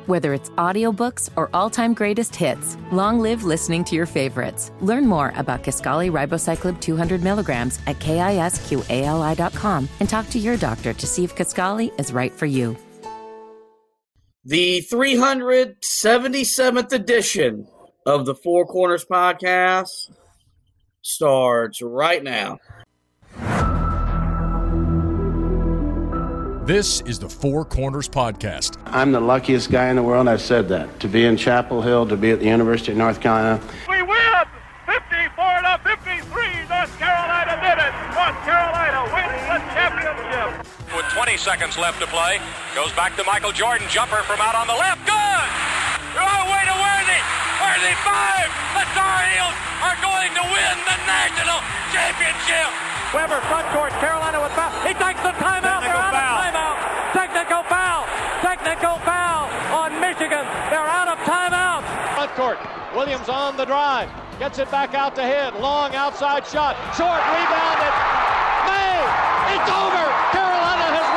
Whether it's audiobooks or all-time greatest hits, long live listening to your favorites. Learn more about Kisqali Ribociclib 200 milligrams at KISQALI.com and talk to your doctor to see if Kisqali is right for you. The 377th edition of the Four Corners Podcast starts right now. This is the Four Corners Podcast. I'm the luckiest guy in the world. I've said that. To be in Chapel Hill, to be at the University of North Carolina. We win! 54-53. North Carolina did it. North Carolina wins the championship. With 20 seconds left to play, goes back to Michael Jordan. Jumper from out on the left. Good! Oh, way to Worthy! Worthy 5! The Tar Heels are going to win the national championship! Weber front court, Carolina with foul. He takes the timeout. They're out of timeout. Technical foul. Technical foul on Michigan. They're out of timeout. Front court. Williams on the drive. Gets it back out to hit. Long outside shot. Short rebounded. May. It's over. Carolina has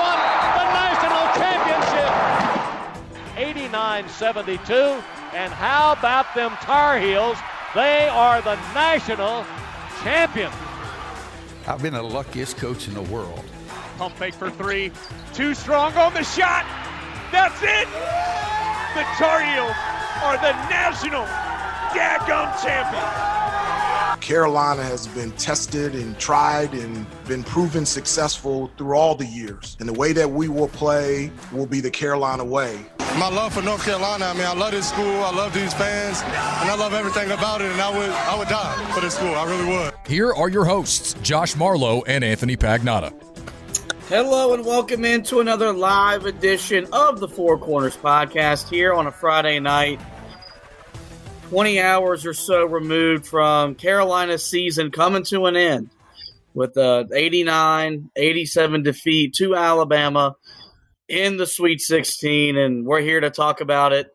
won the national championship. 89-72. And how about them Tar Heels? They are the national champions. I've been the luckiest coach in the world. Pump fake for three. Too strong on the shot. That's it. The Tar Heels are the national daggum champions. Carolina has been tested and tried and been proven successful through all the years. And the way that we will play will be the Carolina way. My love for North Carolina, I love this school, I love these fans, and I love everything about it, and I would die for this school, I really would. Here are your hosts, Josh Marlowe and Anthony Pagnotta. Hello and welcome into another live edition of the Four Corners Podcast here on a Friday night. 20 hours or so removed from Carolina's season coming to an end with the 89-87 defeat to Alabama in the Sweet 16, and we're here to talk about it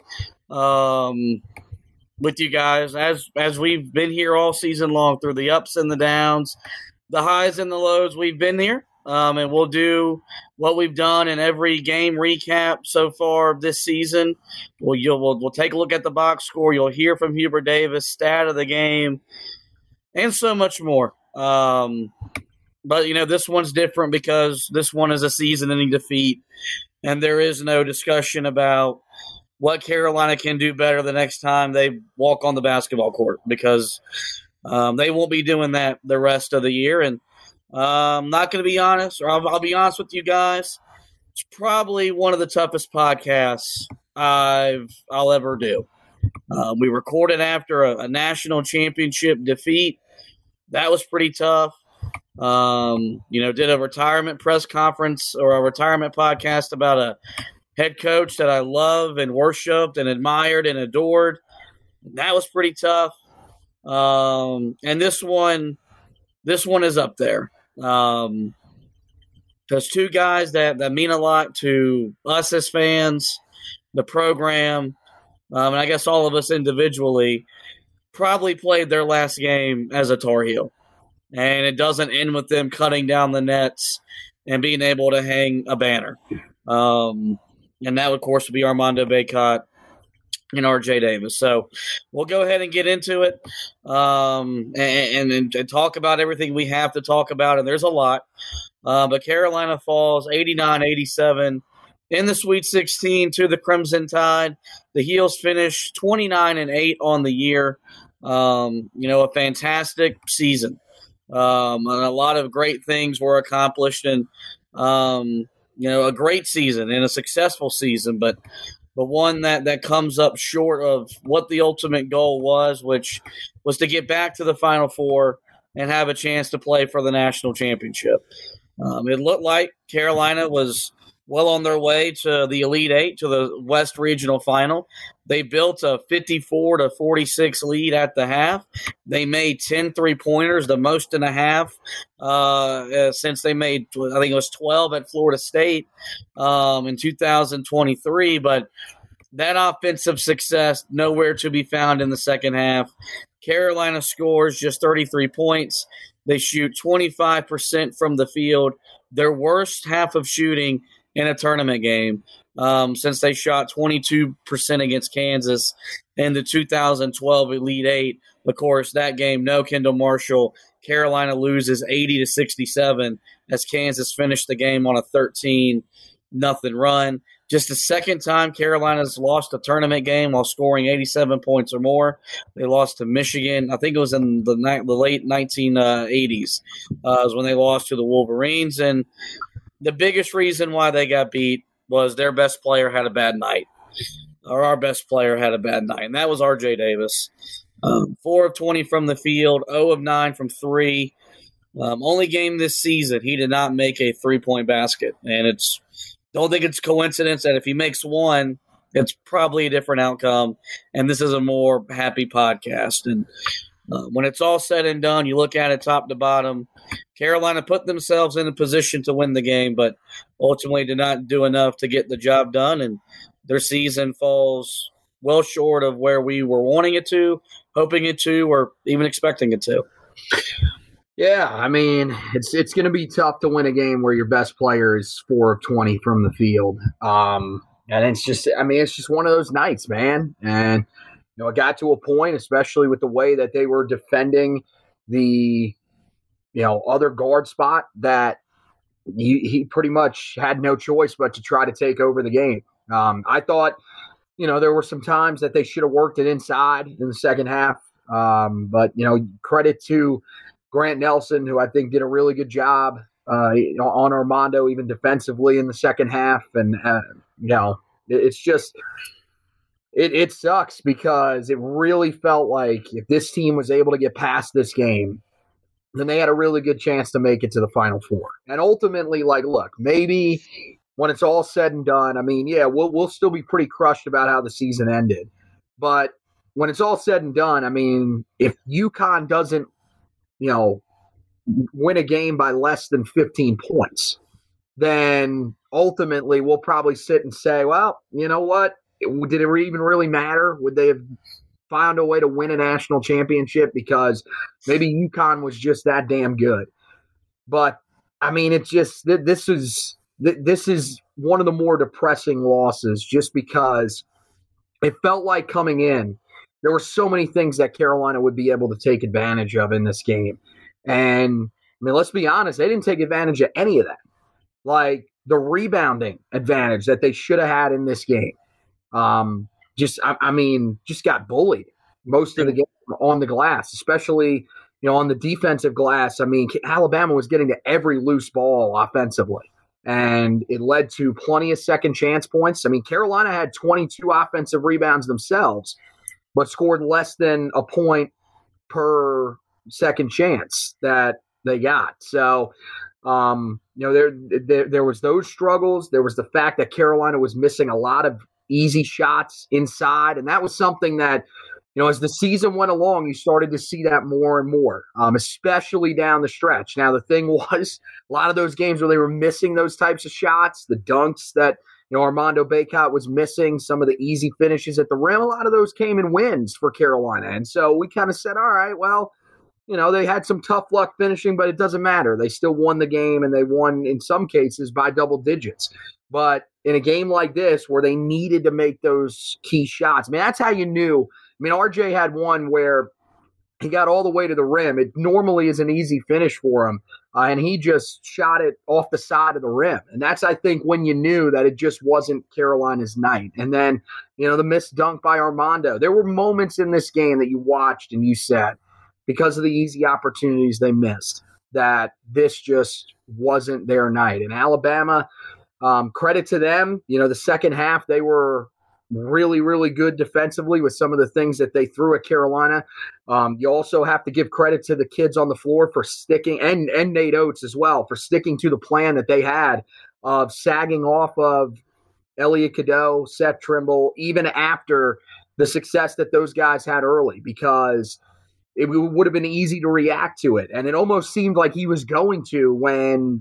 with you guys as we've been here all season long through the ups and the downs, the highs and the lows. We've been here, and we'll do what we've done in every game recap so far this season. We'll take a look at the box score. You'll hear from Hubert Davis, stat of the game, and so much more. But, this one's different because this one is a season-ending defeat, and there is no discussion about what Carolina can do better the next time they walk on the basketball court because they won't be doing that the rest of the year. And I'm not going to be honest, or I'll be honest with you guys. It's probably one of the toughest podcasts I'll ever do. We recorded after a national championship defeat. That was pretty tough. Did a retirement press conference or a retirement podcast about a head coach that I love and worshiped and admired and adored. That was pretty tough. And this one is up there. Because two guys that mean a lot to us as fans, the program, and I guess all of us individually, probably played their last game as a Tar Heel. And it doesn't end with them cutting down the nets and being able to hang a banner. And that, of course, would be Armando Bacot and R.J. Davis. So we'll go ahead and get into it and talk about everything we have to talk about. And there's a lot. But Carolina falls 89-87 in the Sweet 16 to the Crimson Tide. The Heels finish 29-8 on the year. A fantastic season. And a lot of great things were accomplished, and a great season and a successful season, but one that comes up short of what the ultimate goal was, which was to get back to the Final Four and have a chance to play for the national championship. It looked like Carolina was well on their way to the Elite Eight, to the West Regional Final. They built a 54-46 lead at the half. They made 10 3-pointers, the most in a half since they made, I think it was 12 at Florida State in 2023. But that offensive success, nowhere to be found in the second half. Carolina scores just 33 points. They shoot 25% from the field, their worst half of shooting in a tournament game. since they shot 22% against Kansas in the 2012 Elite Eight. Of course, that game, no Kendall Marshall. Carolina loses 80-67 as Kansas finished the game on a 13-0 run. Just the second time Carolina's lost a tournament game while scoring 87 points or more. They lost to Michigan. I think it was in the late 1980s was when they lost to the Wolverines. And the biggest reason why they got beat was their best player had a bad night, or our best player had a bad night, and that was R.J. Davis. 4 of 20 from the field, 0 of 9 from 3. Only game this season he did not make a 3-point basket, and don't think it's coincidence that if he makes one, it's probably a different outcome, and this is a more happy podcast. And when it's all said and done, you look at it top to bottom, Carolina put themselves in a position to win the game, but ultimately did not do enough to get the job done, and their season falls well short of where we were wanting it to, hoping it to, or even expecting it to. Yeah, I mean, it's going to be tough to win a game where your best player is 4 of 20 from the field. And it's just one of those nights, man. And, it got to a point, especially with the way that they were defending the, other guard spot, that he pretty much had no choice but to try to take over the game. I thought, there were some times that they should have worked it inside in the second half. But, credit to Grant Nelson, who I think did a really good job on Armando, even defensively in the second half. And, it's just it sucks because it really felt like if this team was able to get past this game, then they had a really good chance to make it to the Final Four. And ultimately, look, maybe when it's all said and done, I mean, yeah, we'll still be pretty crushed about how the season ended. But when it's all said and done, I mean, if UConn doesn't, win a game by less than 15 points, then ultimately we'll probably sit and say, well, you know what? Did it even really matter? Would they have found a way to win a national championship because maybe UConn was just that damn good? But, I mean, it's just this is one of the more depressing losses just because it felt like coming in, there were so many things that Carolina would be able to take advantage of in this game. And, I mean, let's be honest, they didn't take advantage of any of that. Like, the rebounding advantage that they should have had in this game. Just got bullied most of the game on the glass, especially, on the defensive glass. I mean, Alabama was getting to every loose ball offensively, and it led to plenty of second chance points. I mean, Carolina had 22 offensive rebounds themselves, but scored less than a point per second chance that they got. So, there was those struggles. There was the fact that Carolina was missing a lot of easy shots inside, and that was something that, as the season went along, you started to see that more and more, especially down the stretch. Now, the thing was, a lot of those games where they were missing those types of shots, the dunks that Armando Bacot was missing, some of the easy finishes at the rim, a lot of those came in wins for Carolina. And so we kind of said, all right, well, they had some tough luck finishing, but it doesn't matter. They still won the game, and they won in some cases by double digits. But in a game like this where they needed to make those key shots, I mean, that's how you knew. I mean, RJ had one where he got all the way to the rim. It normally is an easy finish for him, and he just shot it off the side of the rim. And that's, I think, when you knew that it just wasn't Carolina's night. And then, the missed dunk by Armando. There were moments in this game that you watched and you said, because of the easy opportunities they missed, that this just wasn't their night. And Alabama, credit to them. The second half, they were really, really good defensively with some of the things that they threw at Carolina. You also have to give credit to the kids on the floor for sticking, and Nate Oates as well, for sticking to the plan that they had of sagging off of Elliot Cadeau, Seth Trimble, even after the success that those guys had early, because it would have been easy to react to it. And it almost seemed like he was going to when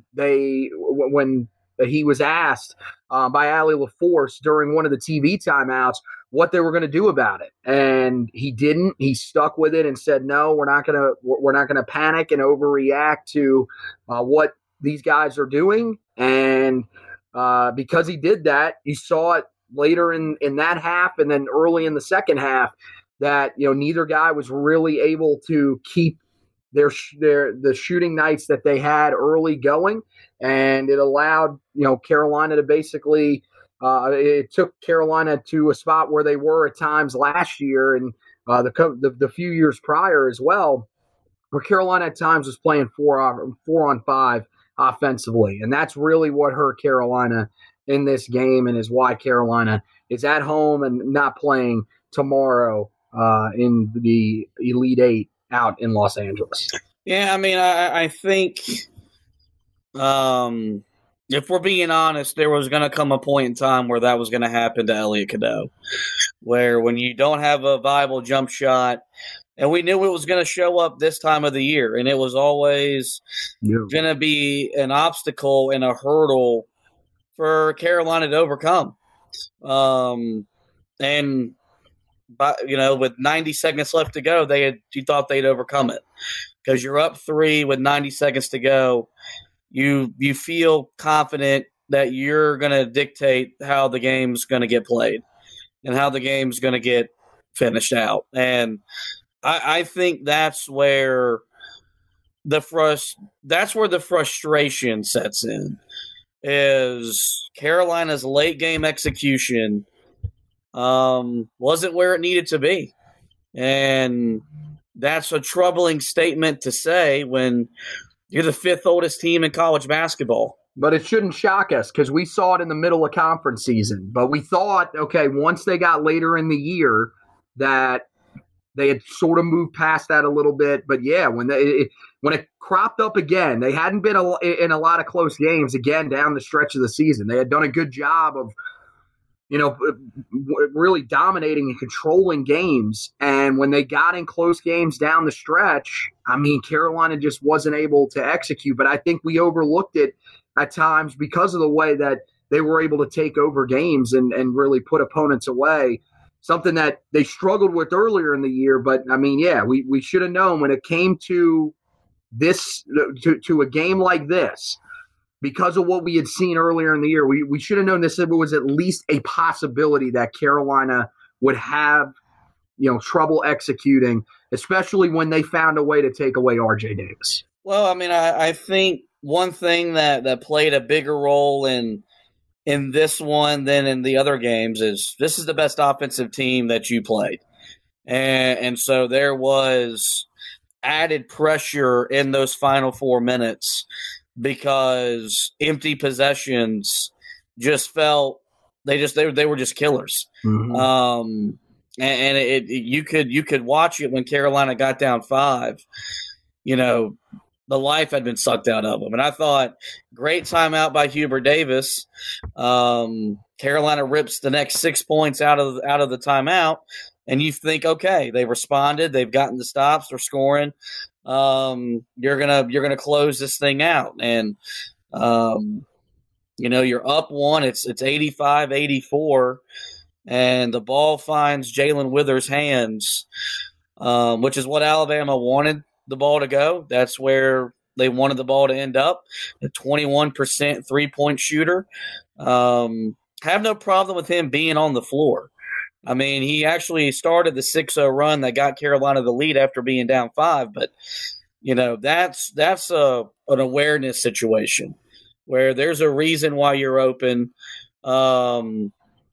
he was asked by Allie LaForce during one of the TV timeouts what they were going to do about it. And he didn't. He stuck with it and said, no, we're not going to panic and overreact to what these guys are doing. And because he did that, you saw it later in that half and then early in the second half that, neither guy was really able to keep the shooting nights that they had early going. And it allowed, Carolina to basically it took Carolina to a spot where they were at times last year and the few years prior as well, where Carolina at times was playing 4-on-5 offensively. And that's really what hurt Carolina in this game and is why Carolina is at home and not playing tomorrow in the Elite Eight out in Los Angeles. Yeah, I mean, I think if we're being honest, there was going to come a point in time where that was going to happen to Elliot Cadeau, where when you don't have a viable jump shot, and we knew it was going to show up this time of the year, and it was always going to be an obstacle and a hurdle for Carolina to overcome. And with 90 seconds left to go, you thought they'd overcome it because you're up 3 with 90 seconds to go. You feel confident that you're going to dictate how the game's going to get played and how the game's going to get finished out. And I think that's where the frustration sets in, is Carolina's late game execution wasn't where it needed to be. And that's a troubling statement to say when you're the 5th oldest team in college basketball. But it shouldn't shock us because we saw it in the middle of conference season. But we thought, okay, once they got later in the year that they had sort of moved past that a little bit. But, yeah, when it cropped up again, they hadn't been in a lot of close games again down the stretch of the season. They had done a good job of, really dominating and controlling games. And when they got in close games down the stretch, I mean, Carolina just wasn't able to execute. But I think we overlooked it at times because of the way that they were able to take over games and really put opponents away, something that they struggled with earlier in the year. But, I mean, yeah, we should have known when it came to this, to a game like this, because of what we had seen earlier in the year, we should have known this was at least a possibility that Carolina would have, trouble executing, especially when they found a way to take away R.J. Davis. Well, I mean, I think one thing that played a bigger role in this one than in the other games is this is the best offensive team that you played. And so there was added pressure in those final 4 minutes because empty possessions just felt they were just killers. Mm-hmm. And you could watch it when Carolina got down 5. The life had been sucked out of them. And I thought, great timeout by Hubert Davis. Carolina rips the next 6 points out of the timeout, and you think, okay, they responded, they've gotten the stops, they're scoring. You're gonna close this thing out, and you're up 1. It's 85-84, and the ball finds Jalen Withers' hands, which is what Alabama wanted the ball to go. That's where they wanted the ball to end up. A 21% 3-point shooter. Have no problem with him being on the floor. I mean, he actually started the 6-0 run that got Carolina the lead after being down 5. But, that's an awareness situation where there's a reason why you're open. And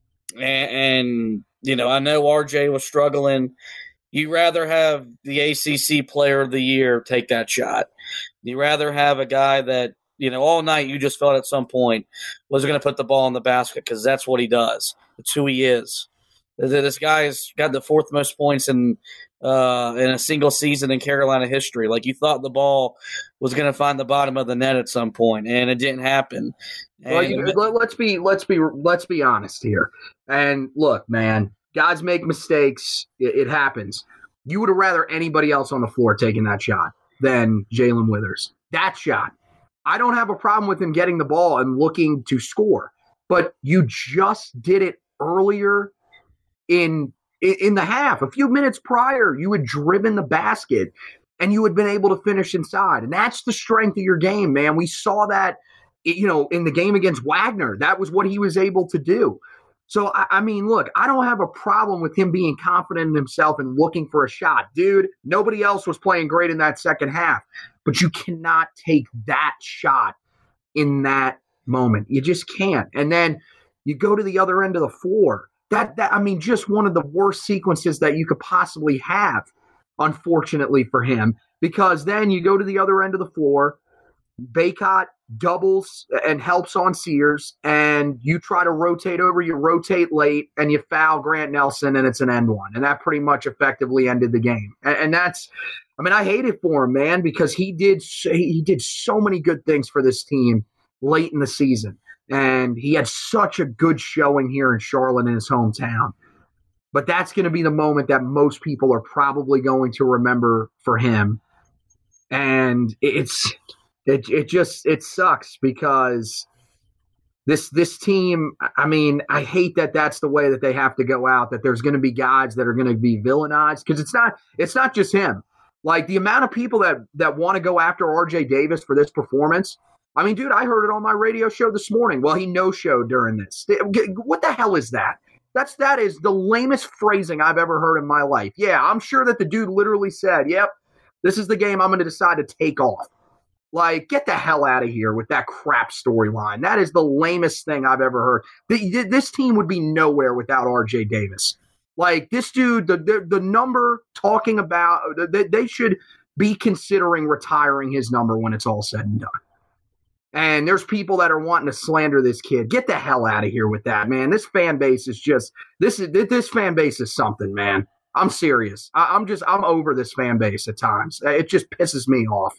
I know RJ was struggling. You'd rather have the ACC Player of the Year take that shot. You'd rather have a guy that, all night you just felt at some point was going to put the ball in the basket because that's what he does. It's who he is. This guy's got the 4th most points in a single season in Carolina history. Like, you thought the ball was going to find the bottom of the net at some point, and it didn't happen. Well, let's be honest here. And look, man, guys make mistakes. It happens. You would have rather anybody else on the floor taking that shot than Jalen Withers. That shot. I don't have a problem with him getting the ball and looking to score, but you just did it earlier in the half. A few minutes prior, you had driven the basket and you had been able to finish inside. And that's the strength of your game, man. We saw that in the game against Wagner, that was what he was able to do. So, I mean, look, I don't have a problem with him being confident in himself and looking for a shot. Dude, nobody else was playing great in that second half. But you cannot take that shot in that moment. You just can't. And then you go to the other end of the floor. Just one of the worst sequences that you could possibly have, unfortunately for him, because then you go to the other end of the floor, Bacot doubles and helps on Sears, and you try to rotate over, you rotate late, and you foul Grant Nelson, and it's an end one. And that pretty much effectively ended the game. And that's, I hate it for him, man, because he did so many good things for this team late in the season. And he had such a good showing here in Charlotte in his hometown. But that's going to be the moment that most people are probably going to remember for him. And it sucks because this team, I hate that that's the way that they have to go out, that there's going to be guys that are going to be villainized, because it's not just him. Like, the amount of people that want to go after RJ Davis for this performance. Dude, I heard it on my radio show this morning. Well, he no-showed during this. What the hell is that? That is the lamest phrasing I've ever heard in my life. Yeah, I'm sure that the dude literally said, yep, this is the game I'm going to decide to take off. Like, get the hell out of here with that crap storyline. That is the lamest thing I've ever heard. This team would be nowhere without RJ Davis. Like, this dude, the number talking about, they should be considering retiring his number when it's all said and done. And there's people that are wanting to slander this kid. Get the hell out of here with that, man. This fan base is just this fan base is something, man. I'm serious. I'm over this fan base at times. It just pisses me off.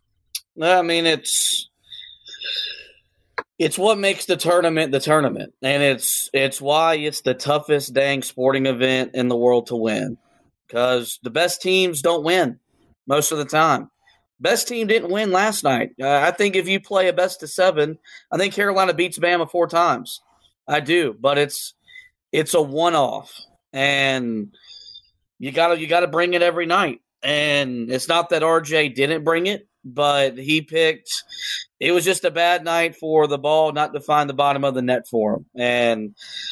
It's what makes the tournament, and it's why it's the toughest dang sporting event in the world to win, because the best teams don't win most of the time. Best team didn't win last night. I think if you play a best of 7, I think Carolina beats Bama 4 times. I do, but it's a one-off, and you gotta bring it every night. And it's not that RJ didn't bring it, but it was just a bad night for the ball not to find the bottom of the net for him. And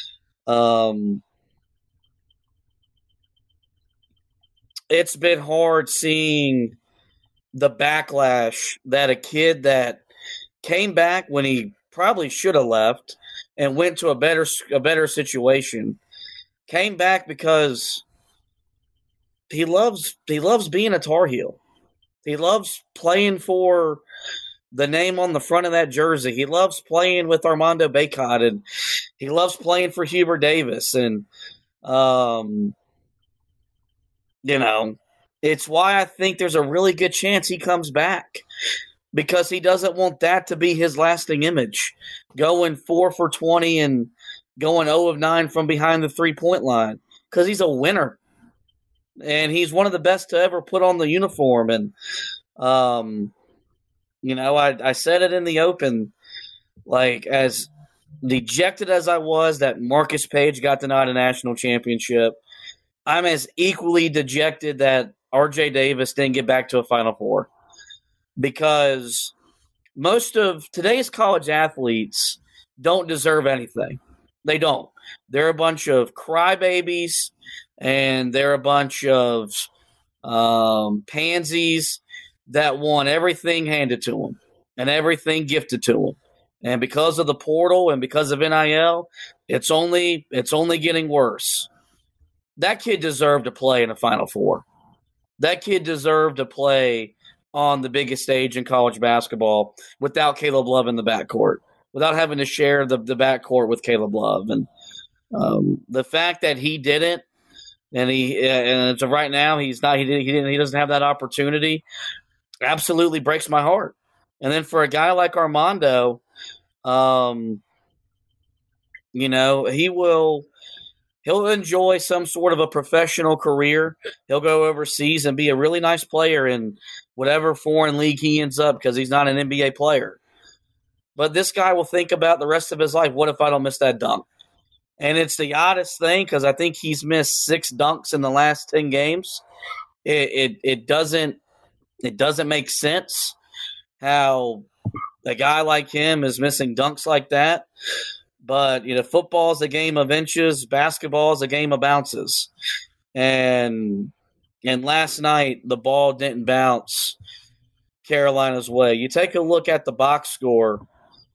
it's been hard seeing the backlash that a kid that came back when he probably should have left and went to a better situation, came back because he loves being a Tar Heel. He loves playing for the name on the front of that jersey. He loves playing with Armando Bacot, and he loves playing for Hubert Davis. And, it's why I think there's a really good chance he comes back, because he doesn't want that to be his lasting image, going 4 for 20 and going 0 of 9 from behind the 3-point line, because he's a winner. And he's one of the best to ever put on the uniform. And, I said it in the open, like, as dejected as I was that Marcus Page got denied a national championship, I'm as equally dejected that RJ Davis didn't get back to a Final Four, because most of today's college athletes don't deserve anything. They don't. They're a bunch of crybabies, and they're a bunch of pansies that want everything handed to them and everything gifted to them. And because of the portal and because of NIL, it's only getting worse. That kid deserved to play in a Final Four. That kid deserved to play on the biggest stage in college basketball without Caleb Love in the backcourt, without having to share the backcourt with Caleb Love. And the fact that he didn't, and so right now he doesn't have that opportunity, absolutely breaks my heart. And then for a guy like Armando, he'll enjoy some sort of a professional career. He'll go overseas and be a really nice player in whatever foreign league he ends up, because he's not an NBA player. But this guy will think about the rest of his life, what if I don't miss that dunk? And it's the oddest thing, because I think he's missed 6 dunks in the last 10 games. It doesn't make sense how a guy like him is missing dunks like that. But, football is a game of inches. Basketball is a game of bounces. And last night, the ball didn't bounce Carolina's way. You take a look at the box score.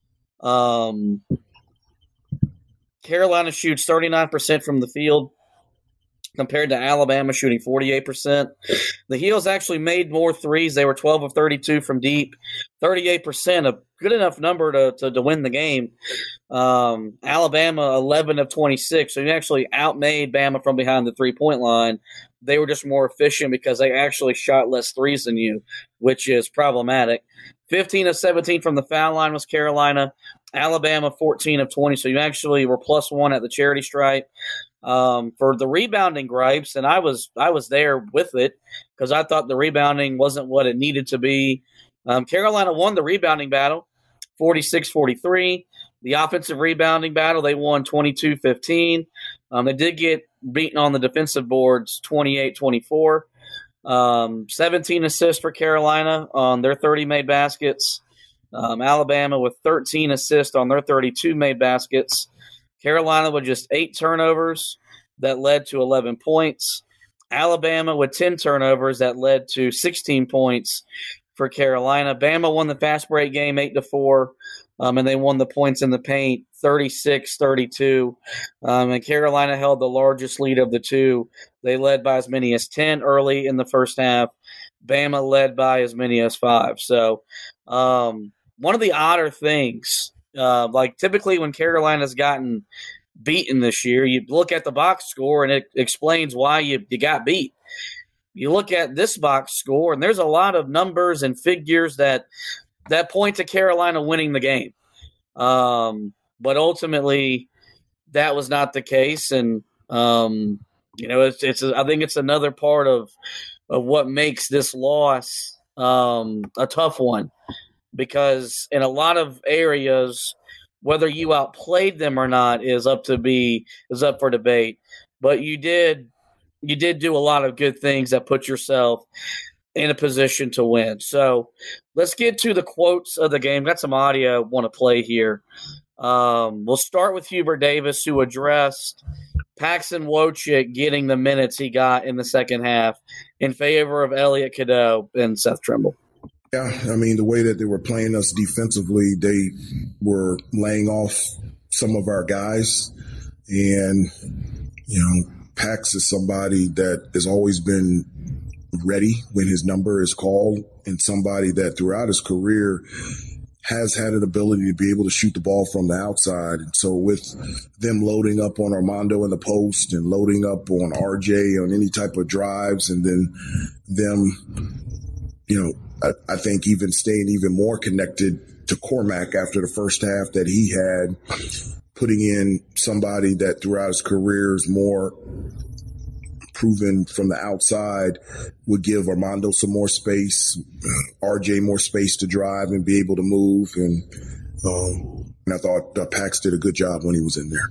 Carolina shoots 39% from the field compared to Alabama shooting 48%. The Heels actually made more threes. They were 12 of 32 from deep, 38%, a good enough number to win the game. Alabama, 11 of 26. So you actually outmade Bama from behind the three-point line. They were just more efficient because they actually shot less threes than you, which is problematic. 15 of 17 from the foul line was Carolina. Alabama, 14 of 20. So you actually were +1 at the charity stripe. For the rebounding gripes, and I was there with it because I thought the rebounding wasn't what it needed to be. Carolina won the rebounding battle, 46-43. The offensive rebounding battle, they won 22-15. They did get beaten on the defensive boards, 28-24. 17 assists for Carolina on their 30 made baskets. Alabama with 13 assists on their 32 made baskets. Carolina with just 8 turnovers that led to 11 points. Alabama with 10 turnovers that led to 16 points for Carolina. Bama won the fast break game 8-4, and they won the points in the paint 36-32. And Carolina held the largest lead of the two. They led by as many as 10 early in the first half. Bama led by as many as 5. So one of the odder things, like typically when Carolina's gotten beaten this year, you look at the box score and it explains why you got beat. You look at this box score and there's a lot of numbers and figures that point to Carolina winning the game. But ultimately that was not the case. And, I think it's another part of what makes this loss a tough one. Because in a lot of areas, whether you outplayed them or not is up for debate. But you did do a lot of good things that put yourself in a position to win. So let's get to the quotes of the game. Got some audio I want to play here. We'll start with Hubert Davis, who addressed Paxton Wojcik getting the minutes he got in the second half in favor of Elliot Cadeau and Seth Trimble. Yeah, I mean, the way that they were playing us defensively, they were laying off some of our guys. And, Pax is somebody that has always been ready when his number is called, and somebody that throughout his career has had an ability to be able to shoot the ball from the outside. And so with them loading up on Armando in the post and loading up on RJ on any type of drives, and then them, I think even staying even more connected to Cormac after the first half that he had, putting in somebody that throughout his career is more proven from the outside, would give Armando some more space, RJ more space to drive and be able to move. And I thought Pax did a good job when he was in there.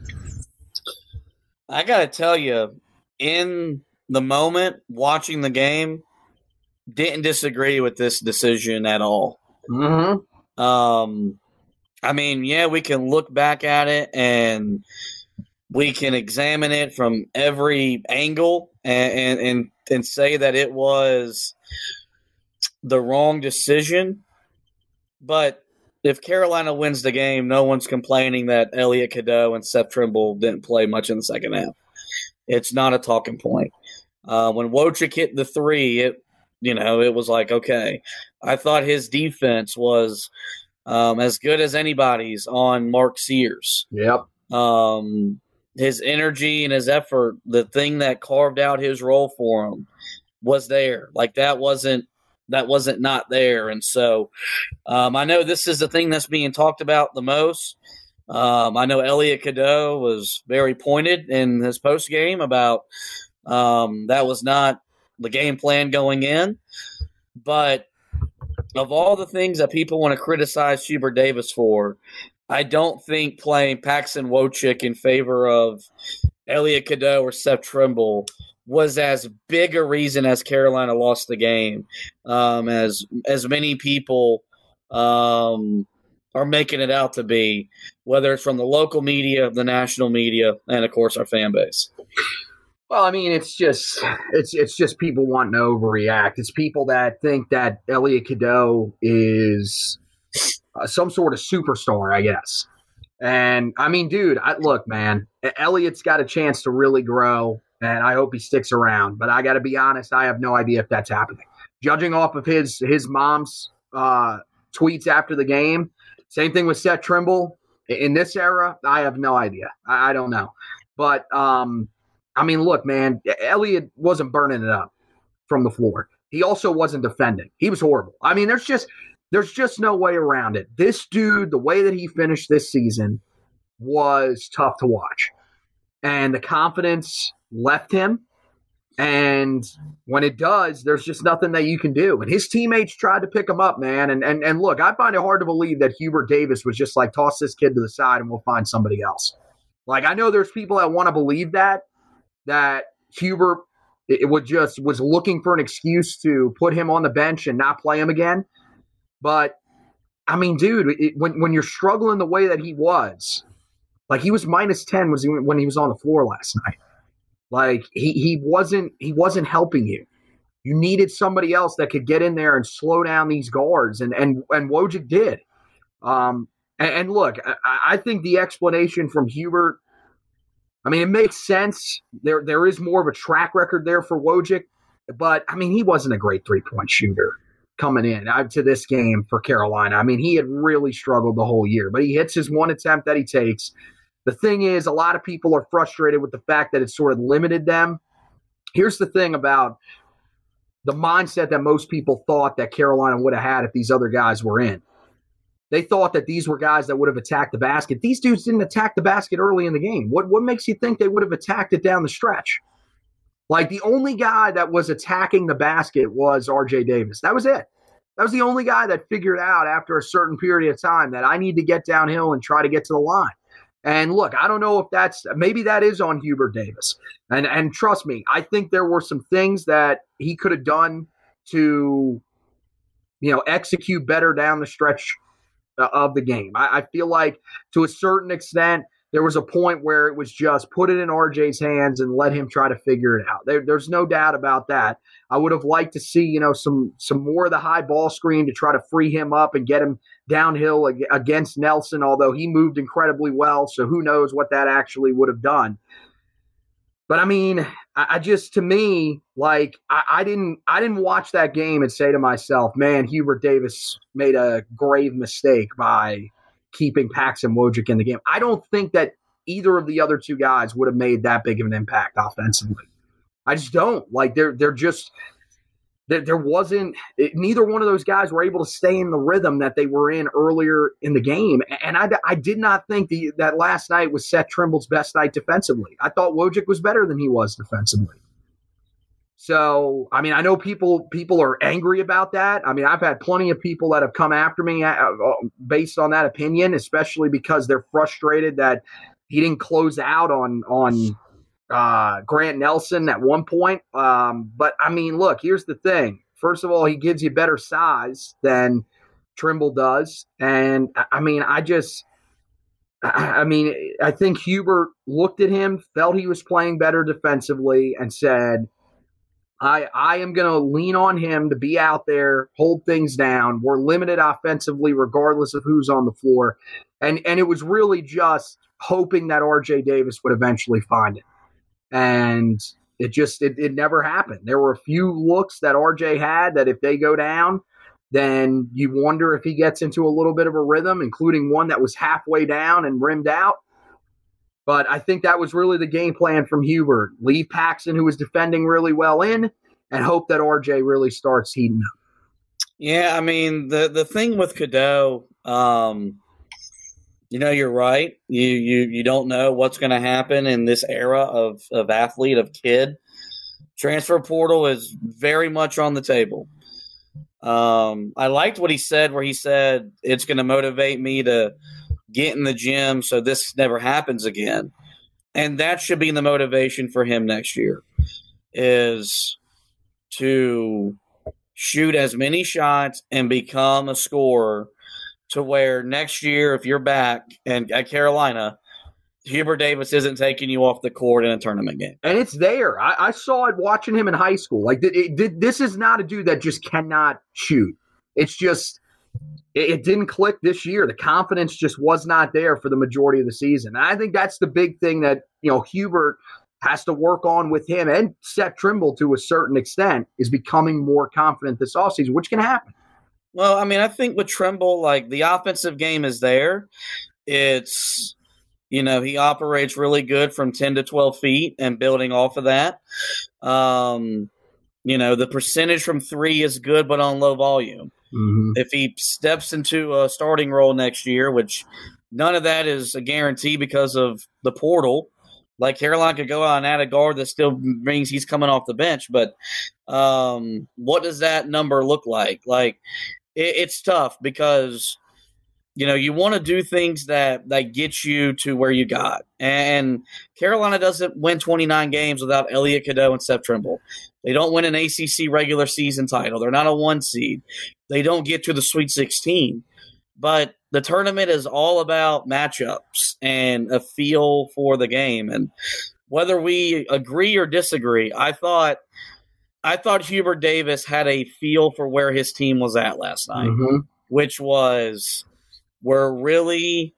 I got to tell you, in the moment, watching the game, didn't disagree with this decision at all. Mm-hmm. I mean, yeah, we can look back at it and we can examine it from every angle and say that it was the wrong decision. But if Carolina wins the game, no one's complaining that Elliot Cadeau and Seth Trimble didn't play much in the second half. It's not a talking point. When Wojcik hit the three, it was like, okay. I thought his defense was as good as anybody's on Mark Sears. Yep. His energy and his effort, the thing that carved out his role for him, was there. Like that wasn't not there. And so I know this is the thing that's being talked about the most. I know Elliot Cadeau was very pointed in his post game about that was not the game plan going in. But of all the things that people want to criticize Hubert Davis for, I don't think playing Paxton Wojcik in favor of Elliot Cadeau or Seth Trimble was as big a reason as Carolina lost the game as many people are making it out to be, whether it's from the local media, the national media, and of course our fan base. Well, I mean, it's just people wanting to overreact. It's people that think that Elliot Cadeau is some sort of superstar, I guess. And I mean, dude, look, man, Elliot's got a chance to really grow, and I hope he sticks around. But I got to be honest, I have no idea if that's happening. Judging off of his mom's tweets after the game, same thing with Seth Trimble. In this era, I have no idea. I don't know. But I mean, look, man, Elliot wasn't burning it up from the floor. He also wasn't defending. He was horrible. I mean, there's just no way around it. This dude, the way that he finished this season was tough to watch. And the confidence left him. And when it does, there's just nothing that you can do. And his teammates tried to pick him up, man. And look, I find it hard to believe that Hubert Davis was just like, toss this kid to the side and we'll find somebody else. Like, I know there's people that want to believe that Hubert was looking for an excuse to put him on the bench and not play him again. But, I mean, dude, when you're struggling the way that he was, like he was -10 when he was on the floor last night. Like he wasn't helping you. You needed somebody else that could get in there and slow down these guards, and Wojciech did. And look, I think the explanation from Hubert, I mean, it makes sense. There is more of a track record there for Wojciech, but I mean, he wasn't a great 3-point shooter coming in to this game for Carolina. I mean, he had really struggled the whole year, but he hits his one attempt that he takes. The thing is, a lot of people are frustrated with the fact that it sort of limited them. Here's the thing about the mindset that most people thought that Carolina would have had if these other guys were in. They thought that these were guys that would have attacked the basket. These dudes didn't attack the basket early in the game. What makes you think they would have attacked it down the stretch? Like, the only guy that was attacking the basket was R.J. Davis. That was it. That was the only guy that figured out after a certain period of time that I need to get downhill and try to get to the line. And look, I don't know if maybe that is on Hubert Davis. And trust me, I think there were some things that he could have done to, execute better down the stretch of the game. I feel like to a certain extent, there was a point where it was just put it in RJ's hands and let him try to figure it out. There's no doubt about that. I would have liked to see, some more of the high ball screen to try to free him up and get him downhill against Nelson, although he moved incredibly well. So who knows what that actually would have done. But I mean, I didn't watch that game and say to myself, man, Hubert Davis made a grave mistake by keeping Paxson Wojciech in the game. I don't think that either of the other two guys would have made that big of an impact offensively. I just don't. Like, there wasn't – neither one of those guys were able to stay in the rhythm that they were in earlier in the game. And I did not think that last night was Seth Trimble's best night defensively. I thought Wojciech was better than he was defensively. So, I mean, I know people are angry about that. I mean, I've had plenty of people that have come after me based on that opinion, especially because they're frustrated that he didn't close out on Grant Nelson at one point. But, I mean, look, here's the thing. First of all, he gives you better size than Trimble does. And, I mean, I think Hubert looked at him, felt he was playing better defensively, and said, I am going to lean on him to be out there, hold things down. We're limited offensively regardless of who's on the floor. And it was really just hoping that R.J. Davis would eventually find it. And it never happened. There were a few looks that R.J. had that if they go down, then you wonder if he gets into a little bit of a rhythm, including one that was halfway down and rimmed out. But I think that was really the game plan from Hubert. Leave Paxson, who was defending really well, in, and hope that RJ really starts heating up. Yeah, I mean, the thing with Cadeau, you're right. You don't know what's going to happen in this era of athlete, of kid. Transfer portal is very much on the table. I liked what he said, where he said it's going to motivate me to get in the gym so this never happens again. And that should be the motivation for him next year, is to shoot as many shots and become a scorer to where next year, if you're back and at Carolina, Hubert Davis isn't taking you off the court in a tournament game. And it's there. I saw it watching him in high school. Like, this is not a dude that just cannot shoot. It's just it didn't click this year. The confidence just was not there for the majority of the season. And I think that's the big thing that, Hubert has to work on with him, and Seth Trimble to a certain extent, is becoming more confident this offseason, which can happen. Well, I mean, I think with Trimble, like, the offensive game is there. It's, he operates really good from 10 to 12 feet and building off of that. The percentage from three is good, but on low volume. Mm-hmm. If he steps into a starting role next year, which none of that is a guarantee because of the portal, like Carolina could go out and add a guard that still means he's coming off the bench. But what does that number look like? Like, it's tough because, you want to do things that get you to where you got. And Carolina doesn't win 29 games without Elliot Cadeau and Seth Trimble. They don't win an ACC regular season title. They're not a 1 seed. They don't get to the Sweet 16. But the tournament is all about matchups and a feel for the game. And whether we agree or disagree, I thought Hubert Davis had a feel for where his team was at last night, mm-hmm. which was we're really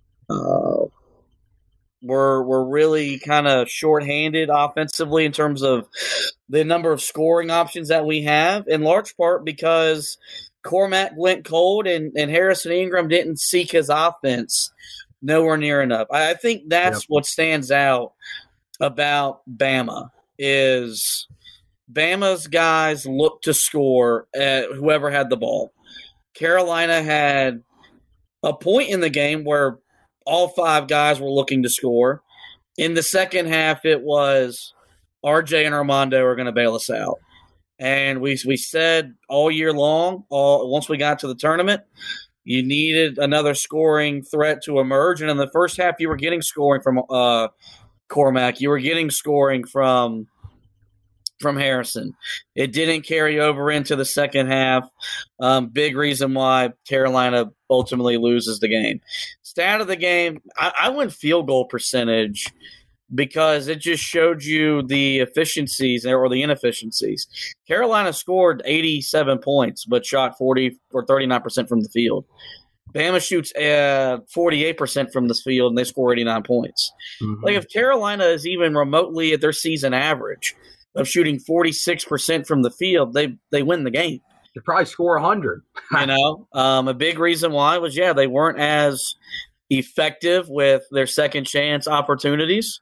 kind of shorthanded offensively in terms of the number of scoring options that we have, in large part because Cormac went cold and Harrison Ingram didn't seek his offense nowhere near enough. I think that's what stands out about Bama is Bama's guys look to score at whoever had the ball. Carolina had a point in the game where all 5 guys were looking to score. In the second half, it was RJ and Armando are going to bail us out. And we said all year long, once we got to the tournament, you needed another scoring threat to emerge. And in the first half, you were getting scoring from Cormac. You were getting scoring from Harrison. It didn't carry over into the second half. Big reason why Carolina ultimately loses the game. Stat of the game, I went field goal percentage because it just showed you the efficiencies or the inefficiencies. Carolina scored 87 points but shot 40 or 39% from the field. Bama shoots 48% from the field and they score 89 points. Mm-hmm. Like, if Carolina is even remotely at their season average of shooting 46% from the field, they win the game. They probably score 100. A big reason why was, they weren't as effective with their second chance opportunities.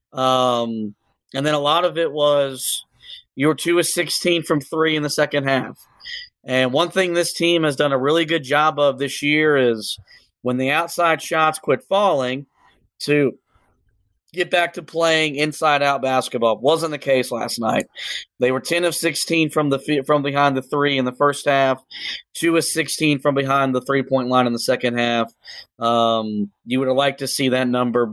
And then a lot of it was you were 2 of 16 from 3 in the second half. And one thing this team has done a really good job of this year is when the outside shots quit falling, to get back to playing inside-out basketball. Wasn't the case last night. They were 10 of 16 from behind the 3 in the first half, 2 of 16 from behind the 3-point line in the second half. You would have liked to see that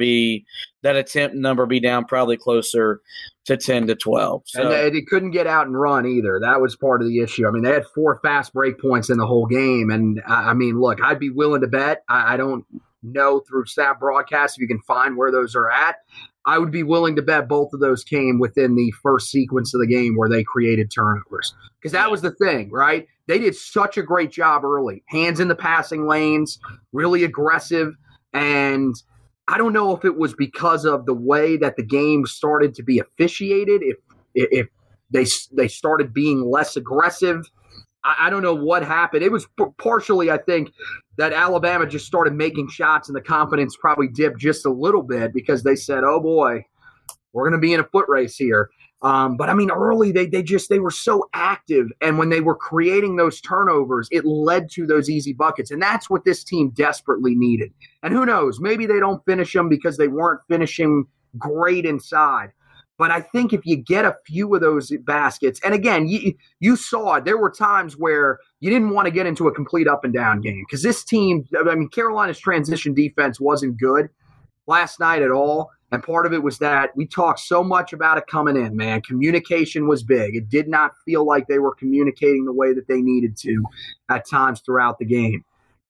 attempt number be down probably closer to 10 to 12. So. And they couldn't get out and run either. That was part of the issue. I mean, they had 4 fast break points in the whole game. And, look, I'd be willing to bet. I don't know through stat broadcast if you can find where those are at. I would be willing to bet both of those came within the first sequence of the game where they created turnovers. Because that was the thing, right? They did such a great job early. Hands in the passing lanes, really aggressive. And I don't know if it was because of the way that the game started to be officiated, if they started being less aggressive. I don't know what happened. It was partially, I think, that Alabama just started making shots and the confidence probably dipped just a little bit because they said, oh, boy, we're going to be in a foot race here. But, early they were so active. And when they were creating those turnovers, it led to those easy buckets. And that's what this team desperately needed. And who knows, maybe they don't finish them because they weren't finishing great inside. But I think if you get a few of those baskets, and again, you saw it, there were times where you didn't want to get into a complete up and down game because this team, Carolina's transition defense wasn't good last night at all. And part of it was that we talked so much about it coming in, man. Communication was big. It did not feel like they were communicating the way that they needed to at times throughout the game.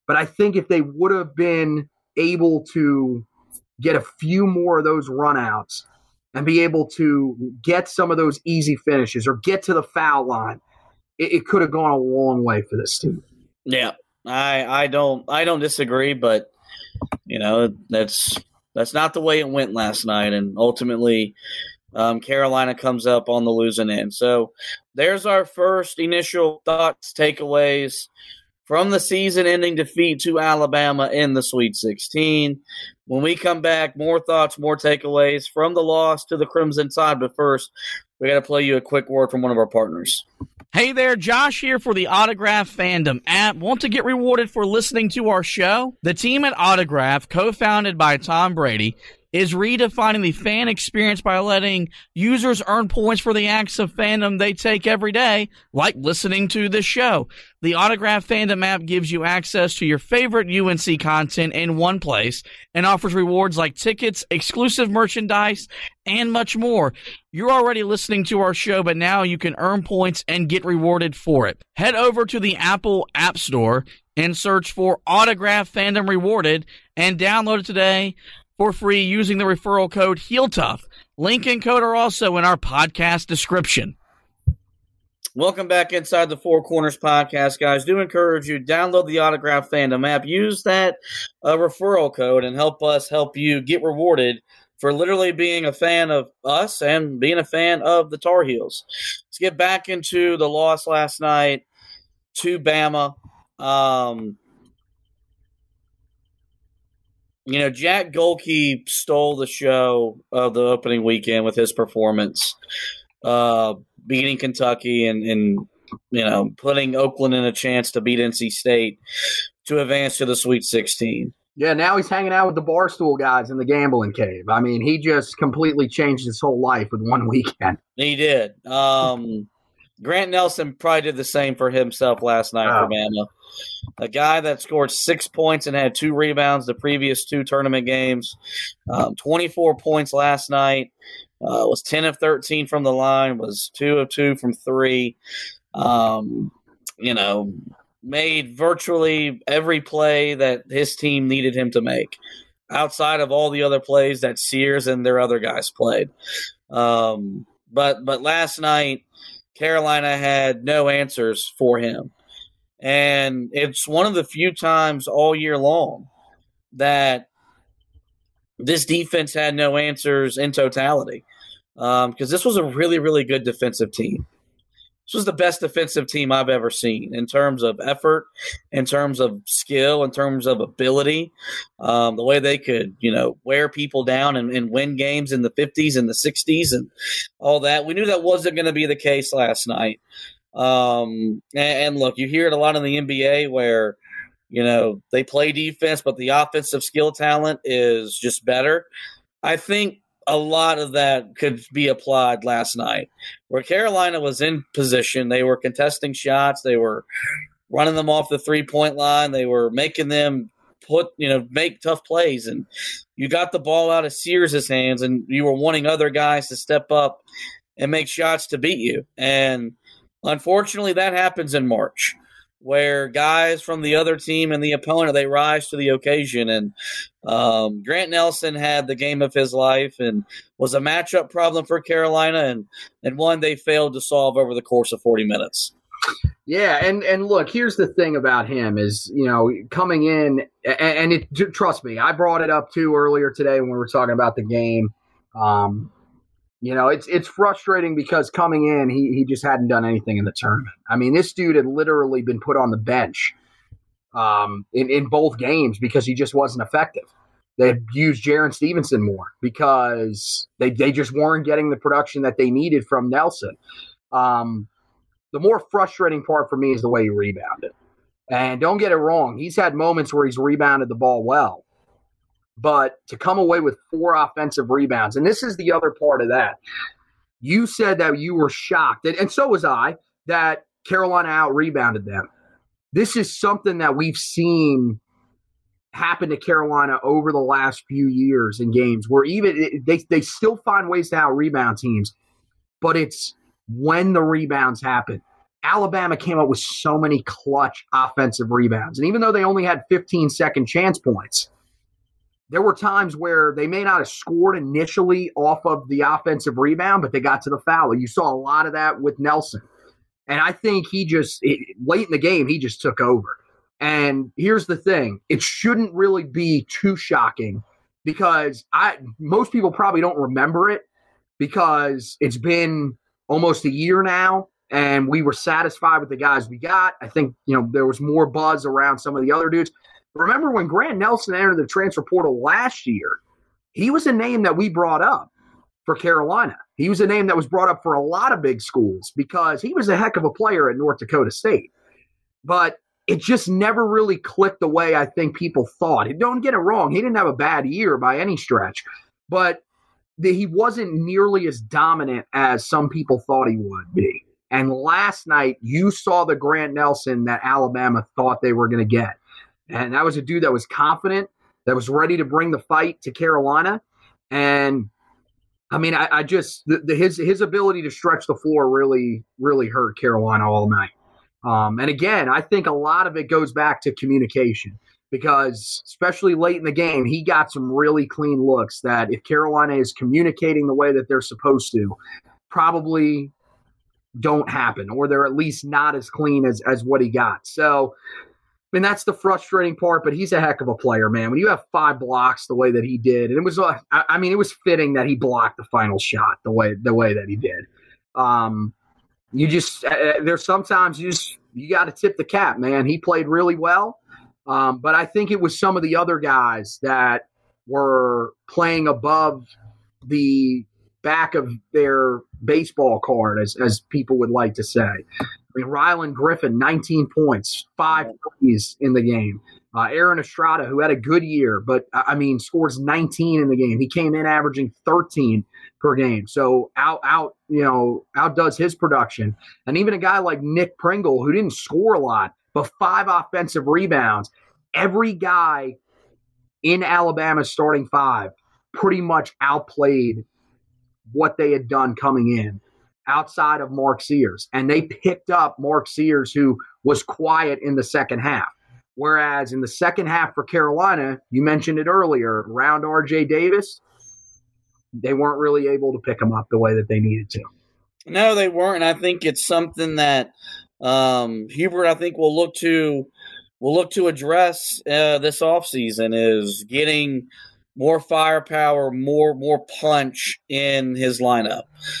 But I think if they would have been able to get a few more of those runouts and be able to get some of those easy finishes or get to the foul line, it could have gone a long way for this team. Yeah, I don't disagree, but that's not the way it went last night, and ultimately Carolina comes up on the losing end. So there's our first initial thoughts, takeaways from the season-ending defeat to Alabama in the Sweet 16. When we come back, more thoughts, more takeaways from the loss to the Crimson Tide. But first, we got to play you a quick word from one of our partners. Hey there, Josh here for the Autograph Fandom app. Want to get rewarded for listening to our show? The team at Autograph, co-founded by Tom Brady, is redefining the fan experience by letting users earn points for the acts of fandom they take every day, like listening to this show. The Autograph Fandom app gives you access to your favorite UNC content in one place and offers rewards like tickets, exclusive merchandise, and much more. You're already listening to our show, but now you can earn points and get rewarded for it. Head over to the Apple App Store and search for Autograph Fandom Rewarded and download it today for free using the referral code HeelTough. Link and code are also in our podcast description. Welcome back inside the Four Corners podcast, guys. Do encourage you, download the Autograph Fandom app. Use that referral code and help us help you get rewarded for literally being a fan of us and being a fan of the Tar Heels. Let's get back into the loss last night to Bama. Jack Golke stole the show of the opening weekend with his performance, beating Kentucky and putting Oakland in a chance to beat NC State to advance to the Sweet 16. Yeah, now he's hanging out with the Barstool guys in the gambling cave. I mean, he just completely changed his whole life with one weekend. He did. Grant Nelson probably did the same for himself last night for Bama. A guy that scored 6 points and had 2 rebounds the previous 2 tournament games, 24 points last night, was 10 of 13 from the line, was 2 of 2 from 3. Made virtually every play that his team needed him to make, outside of all the other plays that Sears and their other guys played. But last night, Carolina had no answers for him. And it's one of the few times all year long that this defense had no answers in totality, because this was a really, really good defensive team. This was the best defensive team I've ever seen in terms of effort, in terms of skill, in terms of ability, the way they could, wear people down and win games in the 50s and the 60s and all that. We knew that wasn't going to be the case last night. And look, you hear it a lot in the NBA where, they play defense, but the offensive skill talent is just better. I think a lot of that could be applied last night, where Carolina was in position. They were contesting shots. They were running them off the 3-point line. They were making them make tough plays. And you got the ball out of Sears' hands, and you were wanting other guys to step up and make shots to beat you. And unfortunately, that happens in March, where guys from the other team and the opponent, they rise to the occasion. And Grant Nelson had the game of his life and was a matchup problem for Carolina, and one they failed to solve over the course of 40 minutes. Yeah, and look, here's the thing about him is, coming in, and trust me, I brought it up too earlier today when we were talking about the game. It's frustrating because coming in, he just hadn't done anything in the tournament. I mean, this dude had literally been put on the bench in both games because he just wasn't effective. They had used Jaron Stevenson more because they just weren't getting the production that they needed from Nelson. The more frustrating part for me is the way he rebounded. And don't get it wrong, he's had moments where he's rebounded the ball well. But to come away with 4 offensive rebounds, and this is the other part of that. You said that you were shocked, and so was I, that Carolina out-rebounded them. This is something that we've seen happen to Carolina over the last few years in games where even they still find ways to out-rebound teams, but it's when the rebounds happen. Alabama came up with so many clutch offensive rebounds. And even though they only had 15-second chance points, there were times where they may not have scored initially off of the offensive rebound, but they got to the foul. You saw a lot of that with Nelson. And I think late in the game, he just took over. And here's the thing. It shouldn't really be too shocking because most people probably don't remember it because it's been almost a year now. And we were satisfied with the guys we got. I think, there was more buzz around some of the other dudes. Remember when Grant Nelson entered the transfer portal last year, he was a name that we brought up for Carolina. He was a name that was brought up for a lot of big schools because he was a heck of a player at North Dakota State. But it just never really clicked the way I think people thought. Don't get it wrong. He didn't have a bad year by any stretch. But he wasn't nearly as dominant as some people thought he would be. And last night, you saw the Grant Nelson that Alabama thought they were going to get. And that was a dude that was confident, that was ready to bring the fight to Carolina. And, I mean, I just his ability to stretch the floor really, really hurt Carolina all night. And, again, I think a lot of it goes back to communication because, especially late in the game, he got some really clean looks that if Carolina is communicating the way that they're supposed to, probably – don't happen, or they're at least not as clean as what he got. So, I mean, that's the frustrating part, but he's a heck of a player, man. When you have 5 blocks the way that he did, and it was fitting that he blocked the final shot the way that he did. There's sometimes you got to tip the cap, man. He played really well. But I think it was some of the other guys that were playing above the back of their baseball card, as people would like to say. I mean, Rylan Griffin, 19 points, 5 threes in the game. Aaron Estrada, who had a good year, but scores 19 in the game. He came in averaging 13 per game. So outdoes his production. And even a guy like Nick Pringle, who didn't score a lot, but 5 offensive rebounds. Every guy in Alabama's starting 5 pretty much outplayed what they had done coming in outside of Mark Sears. And they picked up Mark Sears, who was quiet in the second half. Whereas in the second half for Carolina, you mentioned it earlier, around R.J. Davis, they weren't really able to pick him up the way that they needed to. No, they weren't. And I think it's something that Hubert, I think, will look to address this offseason is getting – more firepower, more punch in his lineup.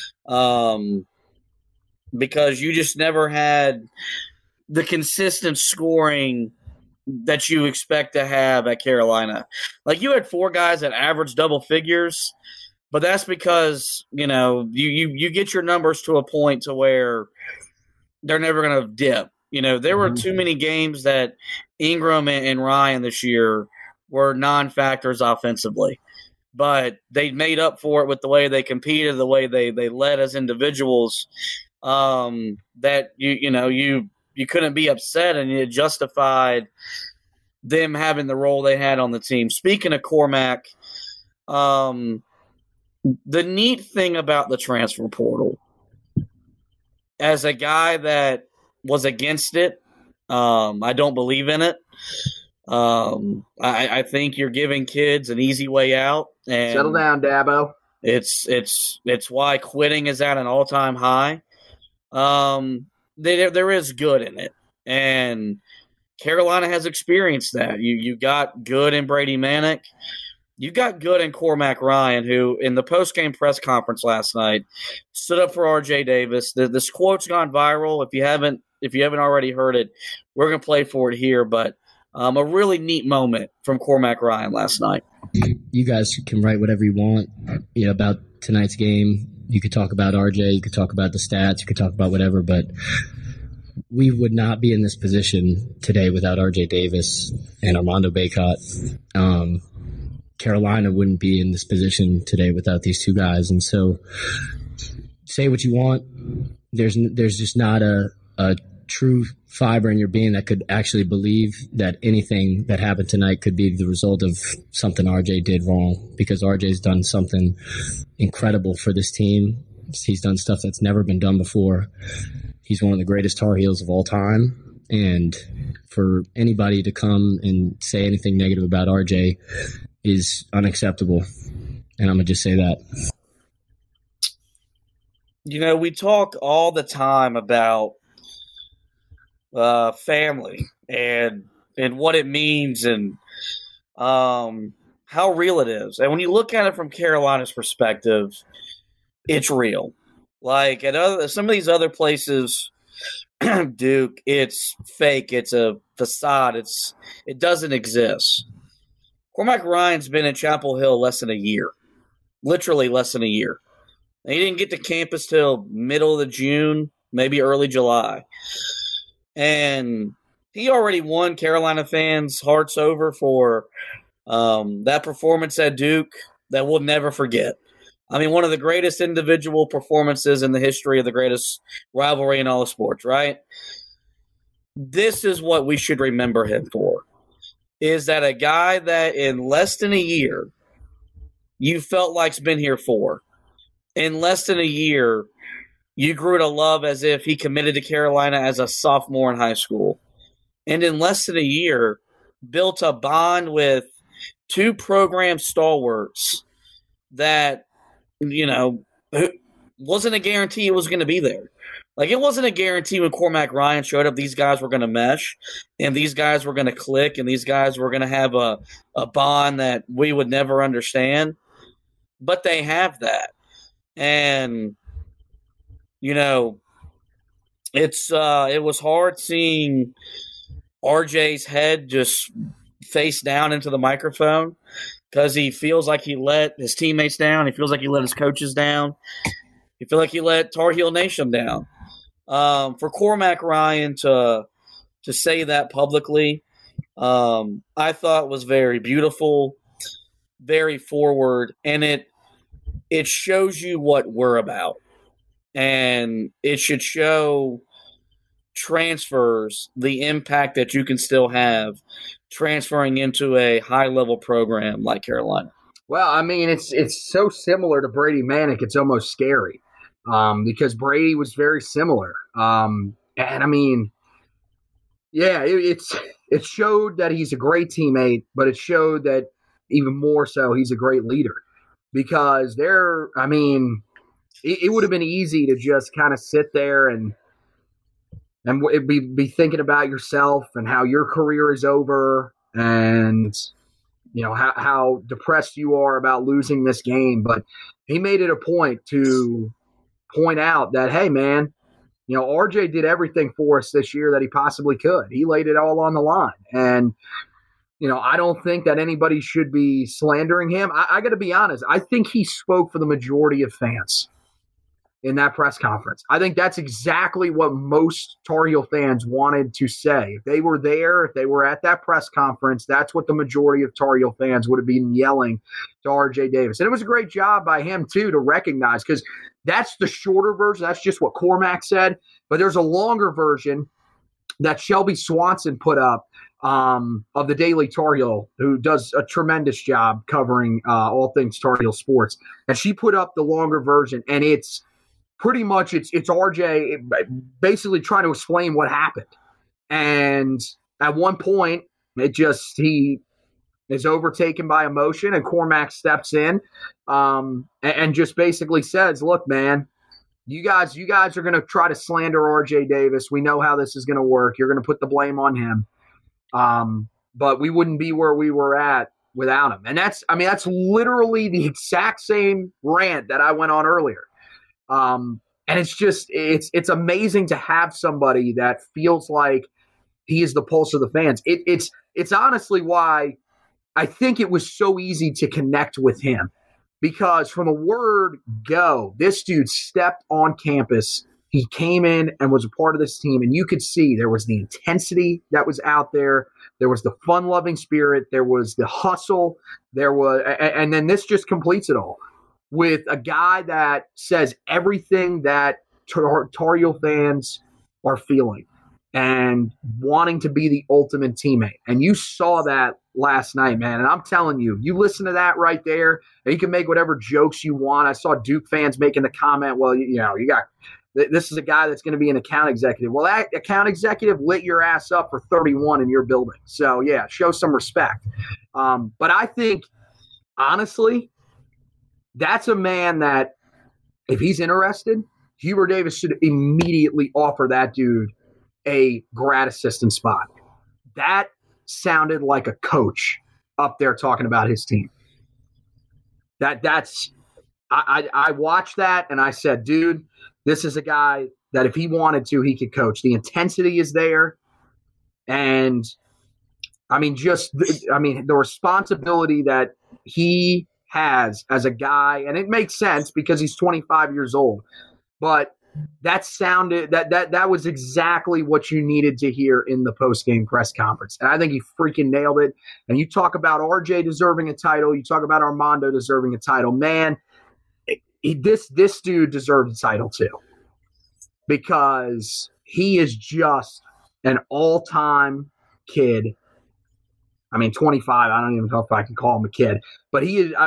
Because you just never had the consistent scoring that you expect to have at Carolina. Like, you had 4 guys that averaged double figures, but that's because, you get your numbers to a point to where they're never going to dip. There were too many games that Ingram and Ryan this year were non-factors offensively. But they made up for it with the way they competed, the way they led as individuals, that you couldn't be upset, and it justified them having the role they had on the team. Speaking of Cormac, the neat thing about the transfer portal, as a guy that was against it, I don't believe in it. I think you're giving kids an easy way out. And settle down, Dabo. It's why quitting is at an all-time high. There is good in it, and Carolina has experienced that. You got good in Brady Manick. You got good in Cormac Ryan, who in the post-game press conference last night stood up for R.J. Davis. This quote's gone viral. If you haven't already heard it, we're going to play for it here, but a really neat moment from Cormac Ryan last night. You guys can write whatever you want about tonight's game. You could talk about RJ, you could talk about the stats, you could talk about whatever, but we would not be in this position today without RJ Davis and Armando Bacot. Carolina wouldn't be in this position today without these 2 guys. And so say what you want. There's just not a true fiber in your being that could actually believe that anything that happened tonight could be the result of something RJ did wrong, because RJ's done something incredible for this team. He's done stuff that's never been done before. He's one of the greatest Tar Heels of all time. And for anybody to come and say anything negative about RJ is unacceptable. And I'm going to just say that. You know, we talk all the time about family and what it means and how real it is. And when you look at it from Carolina's perspective, it's real. Like at some of these other places, Duke, it's fake. It's a facade. It doesn't exist. Cormac Ryan's been at Chapel Hill less than a year, literally less than a year. He didn't get to campus till middle of June, maybe early July. And he already won Carolina fans' hearts over for that performance at Duke that we'll never forget. I mean, one of the greatest individual performances in the history of the greatest rivalry in all of sports, right? This is what we should remember him for, is that a guy that in less than a year you felt like's been here for, in less than a year you grew to love as if he committed to Carolina as a sophomore in high school, and in less than a year built a bond with two program stalwarts that, you know, wasn't a guarantee it was going to be there. Like, it wasn't a guarantee when Cormac Ryan showed up these guys were going to mesh and these guys were going to click and these guys were going to have a bond that we would never understand. But they have that. And, you know, it was hard seeing RJ's head just face down into the microphone, because he feels like he let his teammates down. He feels like he let his coaches down. He feels like he let Tar Heel Nation down. For Cormac Ryan to say that publicly, I thought was very beautiful, very forward, and it shows you what we're about. And it should show transfers the impact that you can still have transferring into a high-level program like Carolina. Well, I mean, it's so similar to Brady Manick, it's almost scary, because Brady was very similar. And, I mean, yeah, it showed that he's a great teammate, but it showed that even more so he's a great leader, because it would have been easy to just kind of sit there and be thinking about yourself and how your career is over and, you know, how depressed you are about losing this game. But he made it a point to point out that, hey, man, you know, RJ did everything for us this year that he possibly could. He laid it all on the line. And, you know, I don't think that anybody should be slandering him. I got to be honest. I think he spoke for the majority of fans in that press conference. I think that's exactly what most Tar Heel fans wanted to say. If they were there, if they were at that press conference, that's what the majority of Tar Heel fans would have been yelling to RJ Davis. And it was a great job by him, too, to recognize, because that's the shorter version. That's just what Cormac said. But there's a longer version that Shelby Swanson put up of the Daily Tar Heel, who does a tremendous job covering all things Tar Heel sports. And she put up the longer version, and it's pretty much it's RJ basically trying to explain what happened. And at one point, he is overtaken by emotion, and Cormac steps in and just basically says, look, man, you guys are going to try to slander RJ Davis. We know how this is going to work. You're going to put the blame on him. But we wouldn't be where we were at without him. And that's literally the exact same rant that I went on earlier. And it's amazing to have somebody that feels like he is the pulse of the fans. It's honestly why I think it was so easy to connect with him, because from the word go, this dude stepped on campus. He came in and was a part of this team, and you could see there was the intensity that was out there. There was the fun-loving spirit. There was the hustle. And then this just completes it all with a guy that says everything that Tar Heel fans are feeling. and wanting to be the ultimate teammate. And you saw that last night, man. And I'm telling you, you listen to that right there, and you can make whatever jokes you want. I saw Duke fans making the comment, well, you got this is a guy that's going to be an account executive. Well, that account executive lit your ass up for 31 in your building. So, yeah, show some respect. But I think, honestly, that's a man that if he's interested, Hubert Davis should immediately offer that dude a grad assistant spot. That sounded like a coach up there talking about his team. I watched that and I said, dude, this is a guy that if he wanted to, he could coach. The intensity is there. And the responsibility that he has as a guy, and it makes sense because he's 25 years old, but that was exactly what you needed to hear in the post-game press conference. And I think he freaking nailed it. And you talk about RJ deserving a title, you talk about Armando deserving a title. Man, this dude deserves a title too, because he is just an all-time kid. 25. I don't even know if I can call him a kid, but he is.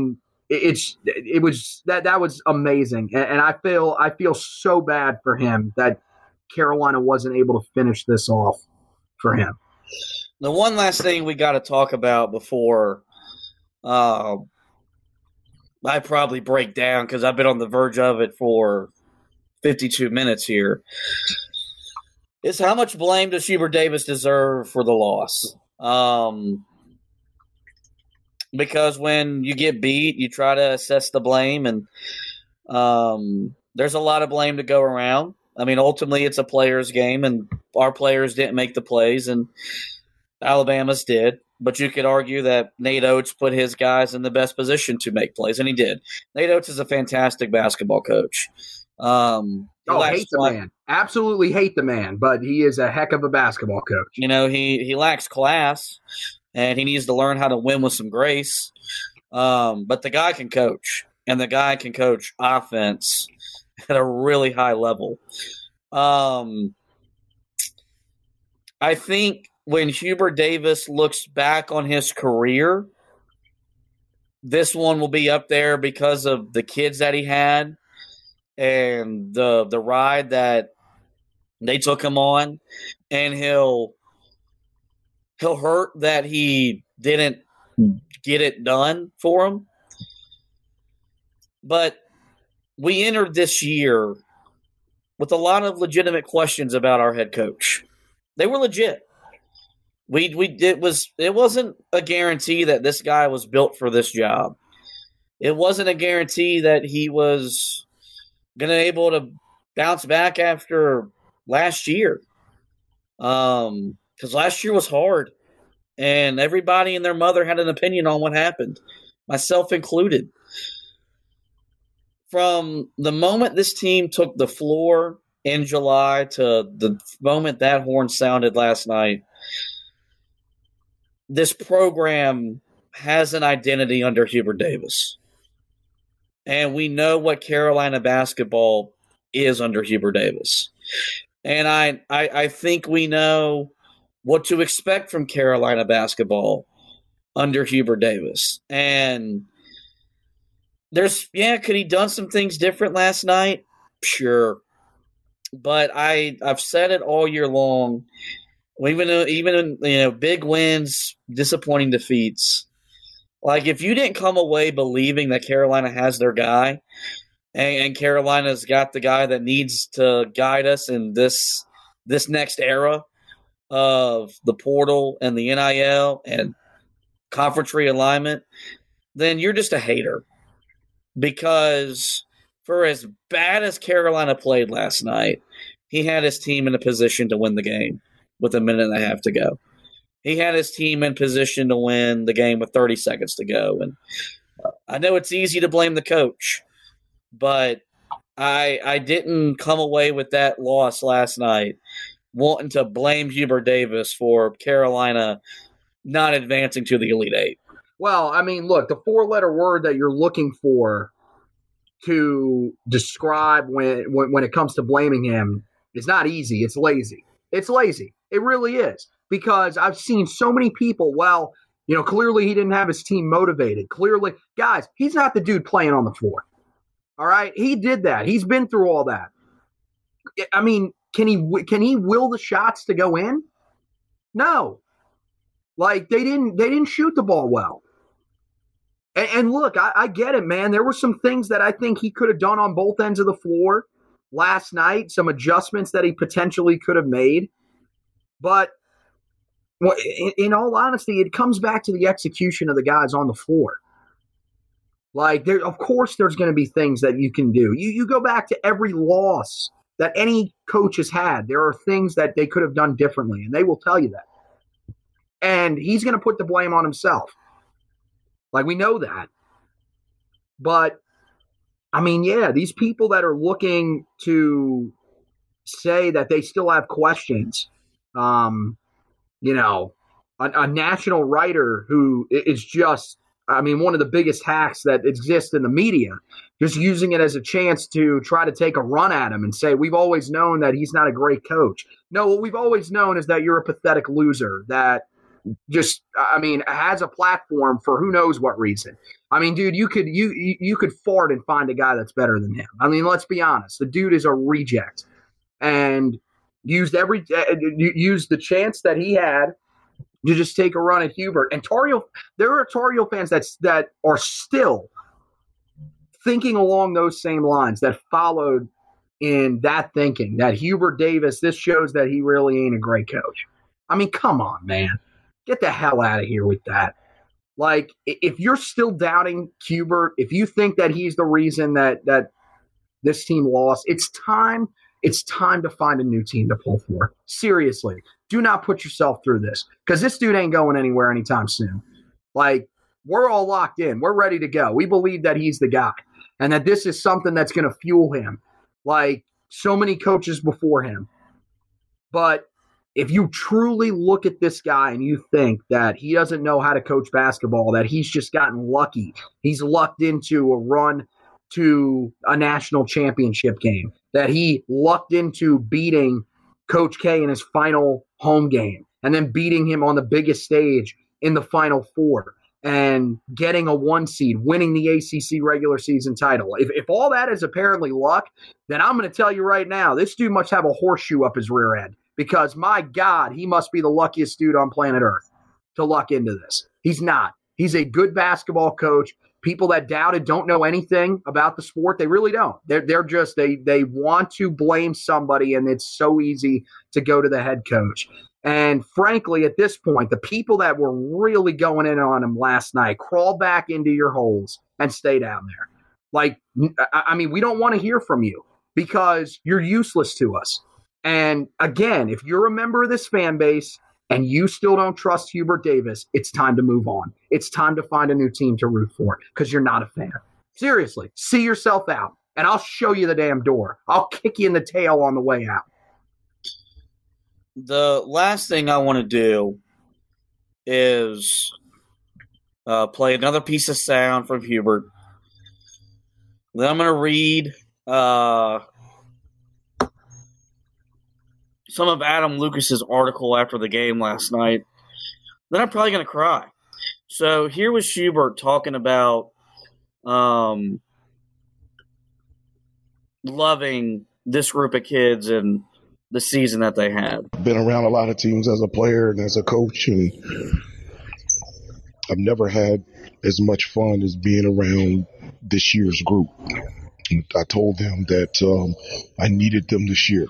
That was amazing, and I feel so bad for him that Carolina wasn't able to finish this off for him. The one last thing we got to talk about before I probably break down, because I've been on the verge of it for 52 minutes here, is how much blame does Hubert Davis deserve for the loss? Because when you get beat, you try to assess the blame, and there's a lot of blame to go around. Ultimately, it's a player's game, and our players didn't make the plays, and Alabama's did. But you could argue that Nate Oates put his guys in the best position to make plays, and he did. Nate Oates is a fantastic basketball coach. Hate the man. Absolutely hate the man, but he is a heck of a basketball coach. He lacks class, and he needs to learn how to win with some grace. But the guy can coach, and the guy can coach offense at a really high level. I think when Hubert Davis looks back on his career, this one will be up there because of the kids that he had and the ride that they took him on, and he'll hurt that he didn't get it done for him. But we entered this year with a lot of legitimate questions about our head coach. They were legit. It wasn't a guarantee that this guy was built for this job. It wasn't a guarantee that he was going to be able to bounce back after last year. Because last year was hard, and everybody and their mother had an opinion on what happened, myself included. From the moment this team took the floor in July to the moment that horn sounded last night, this program has an identity under Hubert Davis. And we know what Carolina basketball is under Hubert Davis. And I think we know what to expect from Carolina basketball under Hubert Davis. And could he done some things different last night? Sure. But I've said it all year long. Even in big wins, disappointing defeats. Like, if you didn't come away believing that Carolina has their guy, and Carolina's got the guy that needs to guide us in this next era of the portal and the NIL and conference realignment, then you're just a hater. Because for as bad as Carolina played last night, he had his team in a position to win the game with a minute and a half to go. He had his team in position to win the game with 30 seconds to go. And I know it's easy to blame the coach, but I didn't come away with that loss last night wanting to blame Hubert Davis for Carolina not advancing to the Elite Eight. Well, look, the four-letter word that you're looking for to describe when it comes to blaming him is not easy. It's lazy. It's lazy. It really is. Because I've seen so many people, clearly he didn't have his team motivated. Clearly, guys, he's not the dude playing on the floor. All right? He did that. He's been through all that. I mean, can he will the shots to go in? No. Like, they didn't shoot the ball well. And look, I get it, man. There were some things that I think he could have done on both ends of the floor last night, some adjustments that he potentially could have made. But in all honesty, it comes back to the execution of the guys on the floor. Like, of course there's going to be things that you can do. You go back to every loss that any coach has had. There are things that they could have done differently, and they will tell you that. And he's going to put the blame on himself. Like, we know that. But, I mean, yeah, these people that are looking to say that they still have questions, a national writer who is just, one of the biggest hacks that exist in the media, just using it as a chance to try to take a run at him and say, we've always known that he's not a great coach. No, what we've always known is that you're a pathetic loser that has a platform for who knows what reason. I mean, dude, you could fart and find a guy that's better than him. I mean, let's be honest. The dude is a reject and used the chance that he had to just take a run at Hubert. And there are Tar Heel fans that are still thinking along those same lines, that followed in that thinking, that Hubert Davis, this shows that he really ain't a great coach. I mean, come on, man. Get the hell out of here with that. Like, if you're still doubting Hubert, if you think that he's the reason that this team lost, it's time to find a new team to pull for. Seriously. Do not put yourself through this, because this dude ain't going anywhere anytime soon. Like, we're all locked in. We're ready to go. We believe that he's the guy and that this is something that's going to fuel him like so many coaches before him. But if you truly look at this guy and you think that he doesn't know how to coach basketball, that he's just gotten lucky, he's lucked into a run to a national championship game, that he lucked into beating Coach K in his final home game and then beating him on the biggest stage in the Final Four and getting a 1 seed, winning the ACC regular season title. If all that is apparently luck, then I'm going to tell you right now, this dude must have a horseshoe up his rear end, because, my God, he must be the luckiest dude on planet Earth to luck into this. He's not. He's a good basketball coach. People that doubt it don't know anything about the sport. They really don't. They're just, they want to blame somebody, and it's so easy to go to the head coach. And frankly, at this point, the people that were really going in on him last night, crawl back into your holes and stay down there. Like, I mean, we don't want to hear from you because you're useless to us. And again, if you're a member of this fan base and you still don't trust Hubert Davis, it's time to move on. It's time to find a new team to root for, because you're not a fan. Seriously, see yourself out, and I'll show you the damn door. I'll kick you in the tail on the way out. The last thing I want to do is play another piece of sound from Hubert. Then I'm going to read some of Adam Lucas's article after the game last night. Then I'm probably going to cry. So here was Hubert talking about loving this group of kids and the season that they had. Been around a lot of teams as a player and as a coach, and I've never had as much fun as being around this year's group. I told them that I needed them this year.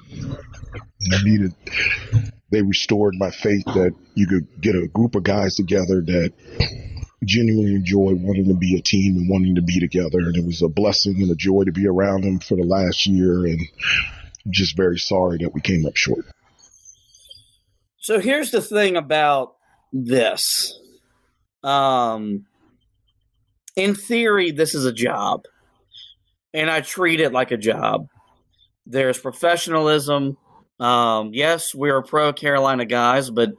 They restored my faith that you could get a group of guys together that genuinely enjoy wanting to be a team and wanting to be together. And it was a blessing and a joy to be around them for the last year. And I'm just very sorry that we came up short. So here's the thing about this. In theory, this is a job. And I treat it like a job. There's professionalism. Yes, we're pro-Carolina guys, but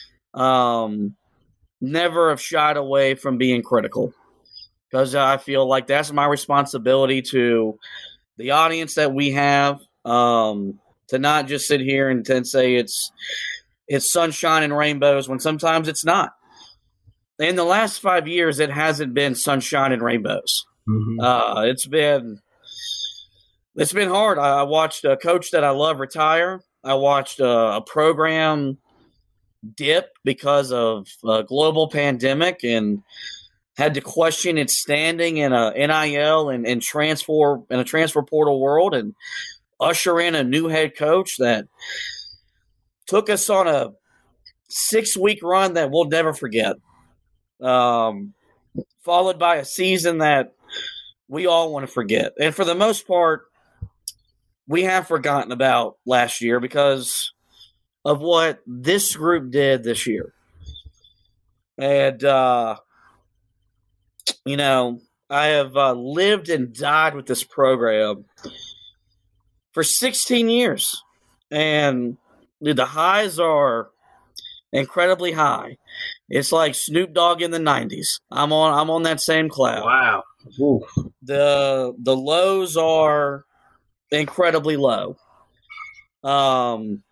never have shied away from being critical, because I feel like that's my responsibility to the audience that we have, to to not just sit here and say it's sunshine and rainbows when sometimes it's not. In the last 5 years, it hasn't been sunshine and rainbows. Mm-hmm. It's been hard. I watched a coach that I love retire. I watched a program dip because of a global pandemic and had to question its standing in a NIL and transfer in a transfer portal world, and usher in a new head coach that took us on a 6-week run that we'll never forget. Followed by a season that we all want to forget. And for the most part, we have forgotten about last year because of what this group did this year. And, I have lived and died with this program for 16 years. And the highs are incredibly high. It's like Snoop Dogg in the 90s. I'm on that same cloud. Wow. Ooh. The lows are incredibly low. And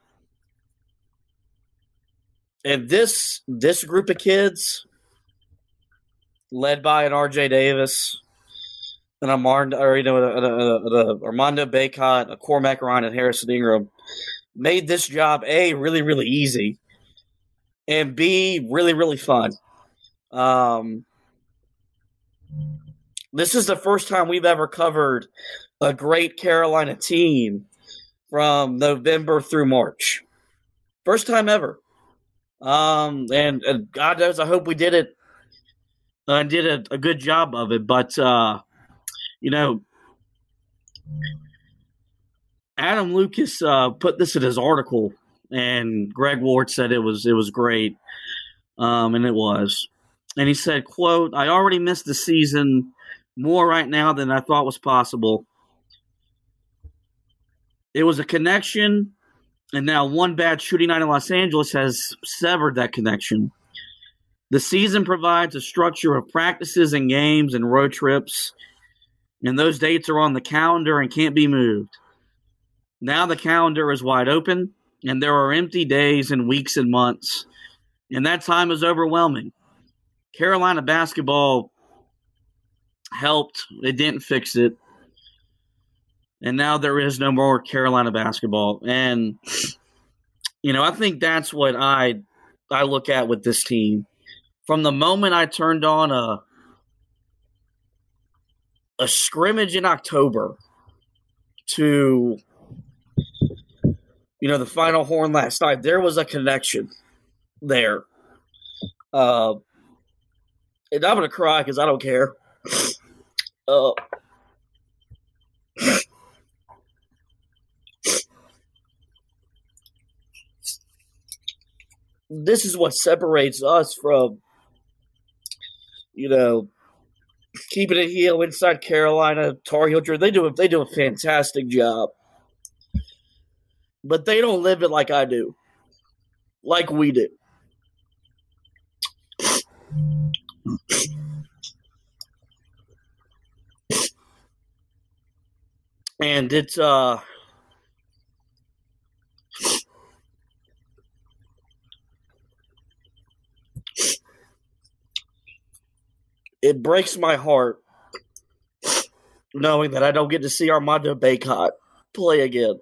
this group of kids, led by an RJ Davis, and Armando Bacot, a Cormac Ryan, and Harrison Ingram, made this job A, really, really easy, and B, really, really fun. This is the first time we've ever covered a great Carolina team from November through March. First time ever. And God knows, I hope we did it and did a good job of it. But, Adam Lucas put this in his article, and Greg Ward said it was great, and it was. And he said, quote, "I already missed the season more right now than I thought was possible. It was a connection, and now one bad shooting night in Los Angeles has severed that connection. The season provides a structure of practices and games and road trips, and those dates are on the calendar and can't be moved. Now the calendar is wide open, and there are empty days and weeks and months, and that time is overwhelming. Carolina basketball helped. It didn't fix it. And now there is no more Carolina basketball." And, I think that's what I look at with this team. From the moment I turned on a scrimmage in October to, the Final Horn last night, there was a connection there. And I'm going to cry because I don't care. This is what separates us from, keeping it heel inside Carolina, Tar Heel. They do a fantastic job, but they don't live it like I do, like we do. And it's it breaks my heart knowing that I don't get to see Armando Bacot play again,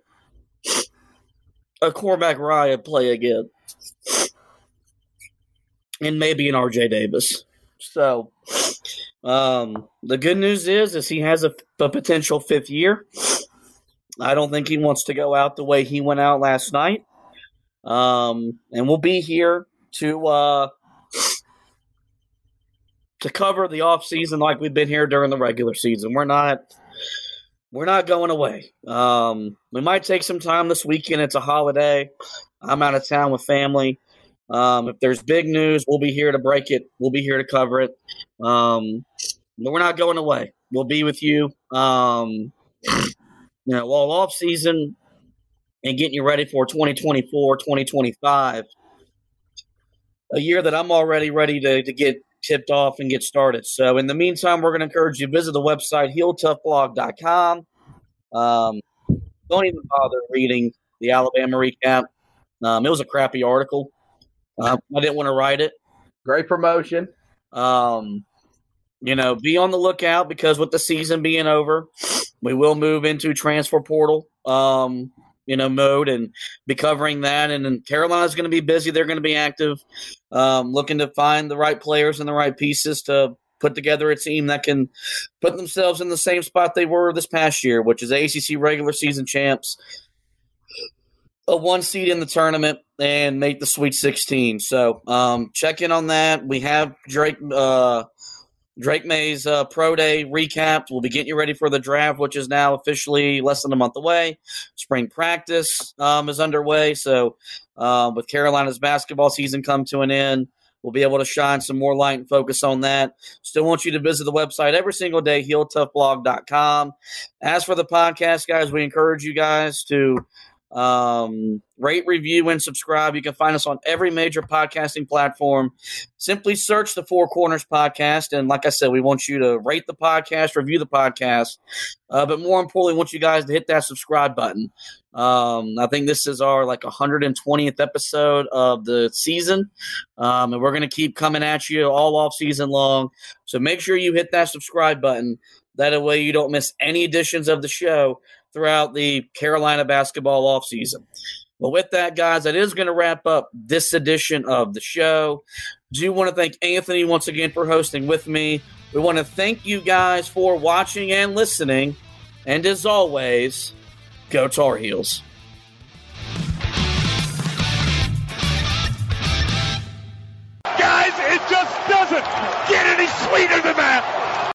a Cormac Ryan play again, and maybe an RJ Davis. So the good news is he has a potential 5th year. I don't think he wants to go out the way he went out last night. And we'll be here to cover the offseason like we've been here during the regular season. We're not going away. We might take some time this weekend. It's a holiday. I'm out of town with family. If there's big news, we'll be here to break it. We'll be here to cover it. But we're not going away. We'll be with you, all off season and getting you ready for 2024, 2025, a year that I'm already ready to get tipped off and get started. So in the meantime, we're going to encourage you to visit the website, HeelToughBlog.com. Don't even bother reading the Alabama recap. It was a crappy article. I didn't want to write it. Great promotion. Be on the lookout because with the season being over, we will move into transfer portal, mode and be covering that. And then Carolina's going to be busy. They're going to be active, looking to find the right players and the right pieces to put together a team that can put themselves in the same spot they were this past year, which is ACC regular season champs, a 1 seed in the tournament, and make the Sweet 16. So check in on that. We have Drake May's Pro Day recap. We'll be getting you ready for the draft, which is now officially less than a month away. Spring practice is underway. So with Carolina's basketball season come to an end, we'll be able to shine some more light and focus on that. Still want you to visit the website every single day, HeelToughBlog.com. As for the podcast, guys, we encourage you guys to rate, review, and subscribe. You can find us on every major podcasting platform. Simply search the Four Corners Podcast. And like I said, we want you to rate the podcast, review the podcast. But more importantly, we want you guys to hit that subscribe button. I think this is our 120th episode of the season. And we're going to keep coming at you all off season long. So make sure you hit that subscribe button. That way you don't miss any editions of the show throughout the Carolina basketball offseason. Well, with that, guys, that is going to wrap up this edition of the show. Do want to thank Anthony once again for hosting with me. We want to thank you guys for watching and listening. And as always, go Tar Heels. Guys, it just doesn't get any sweeter than that.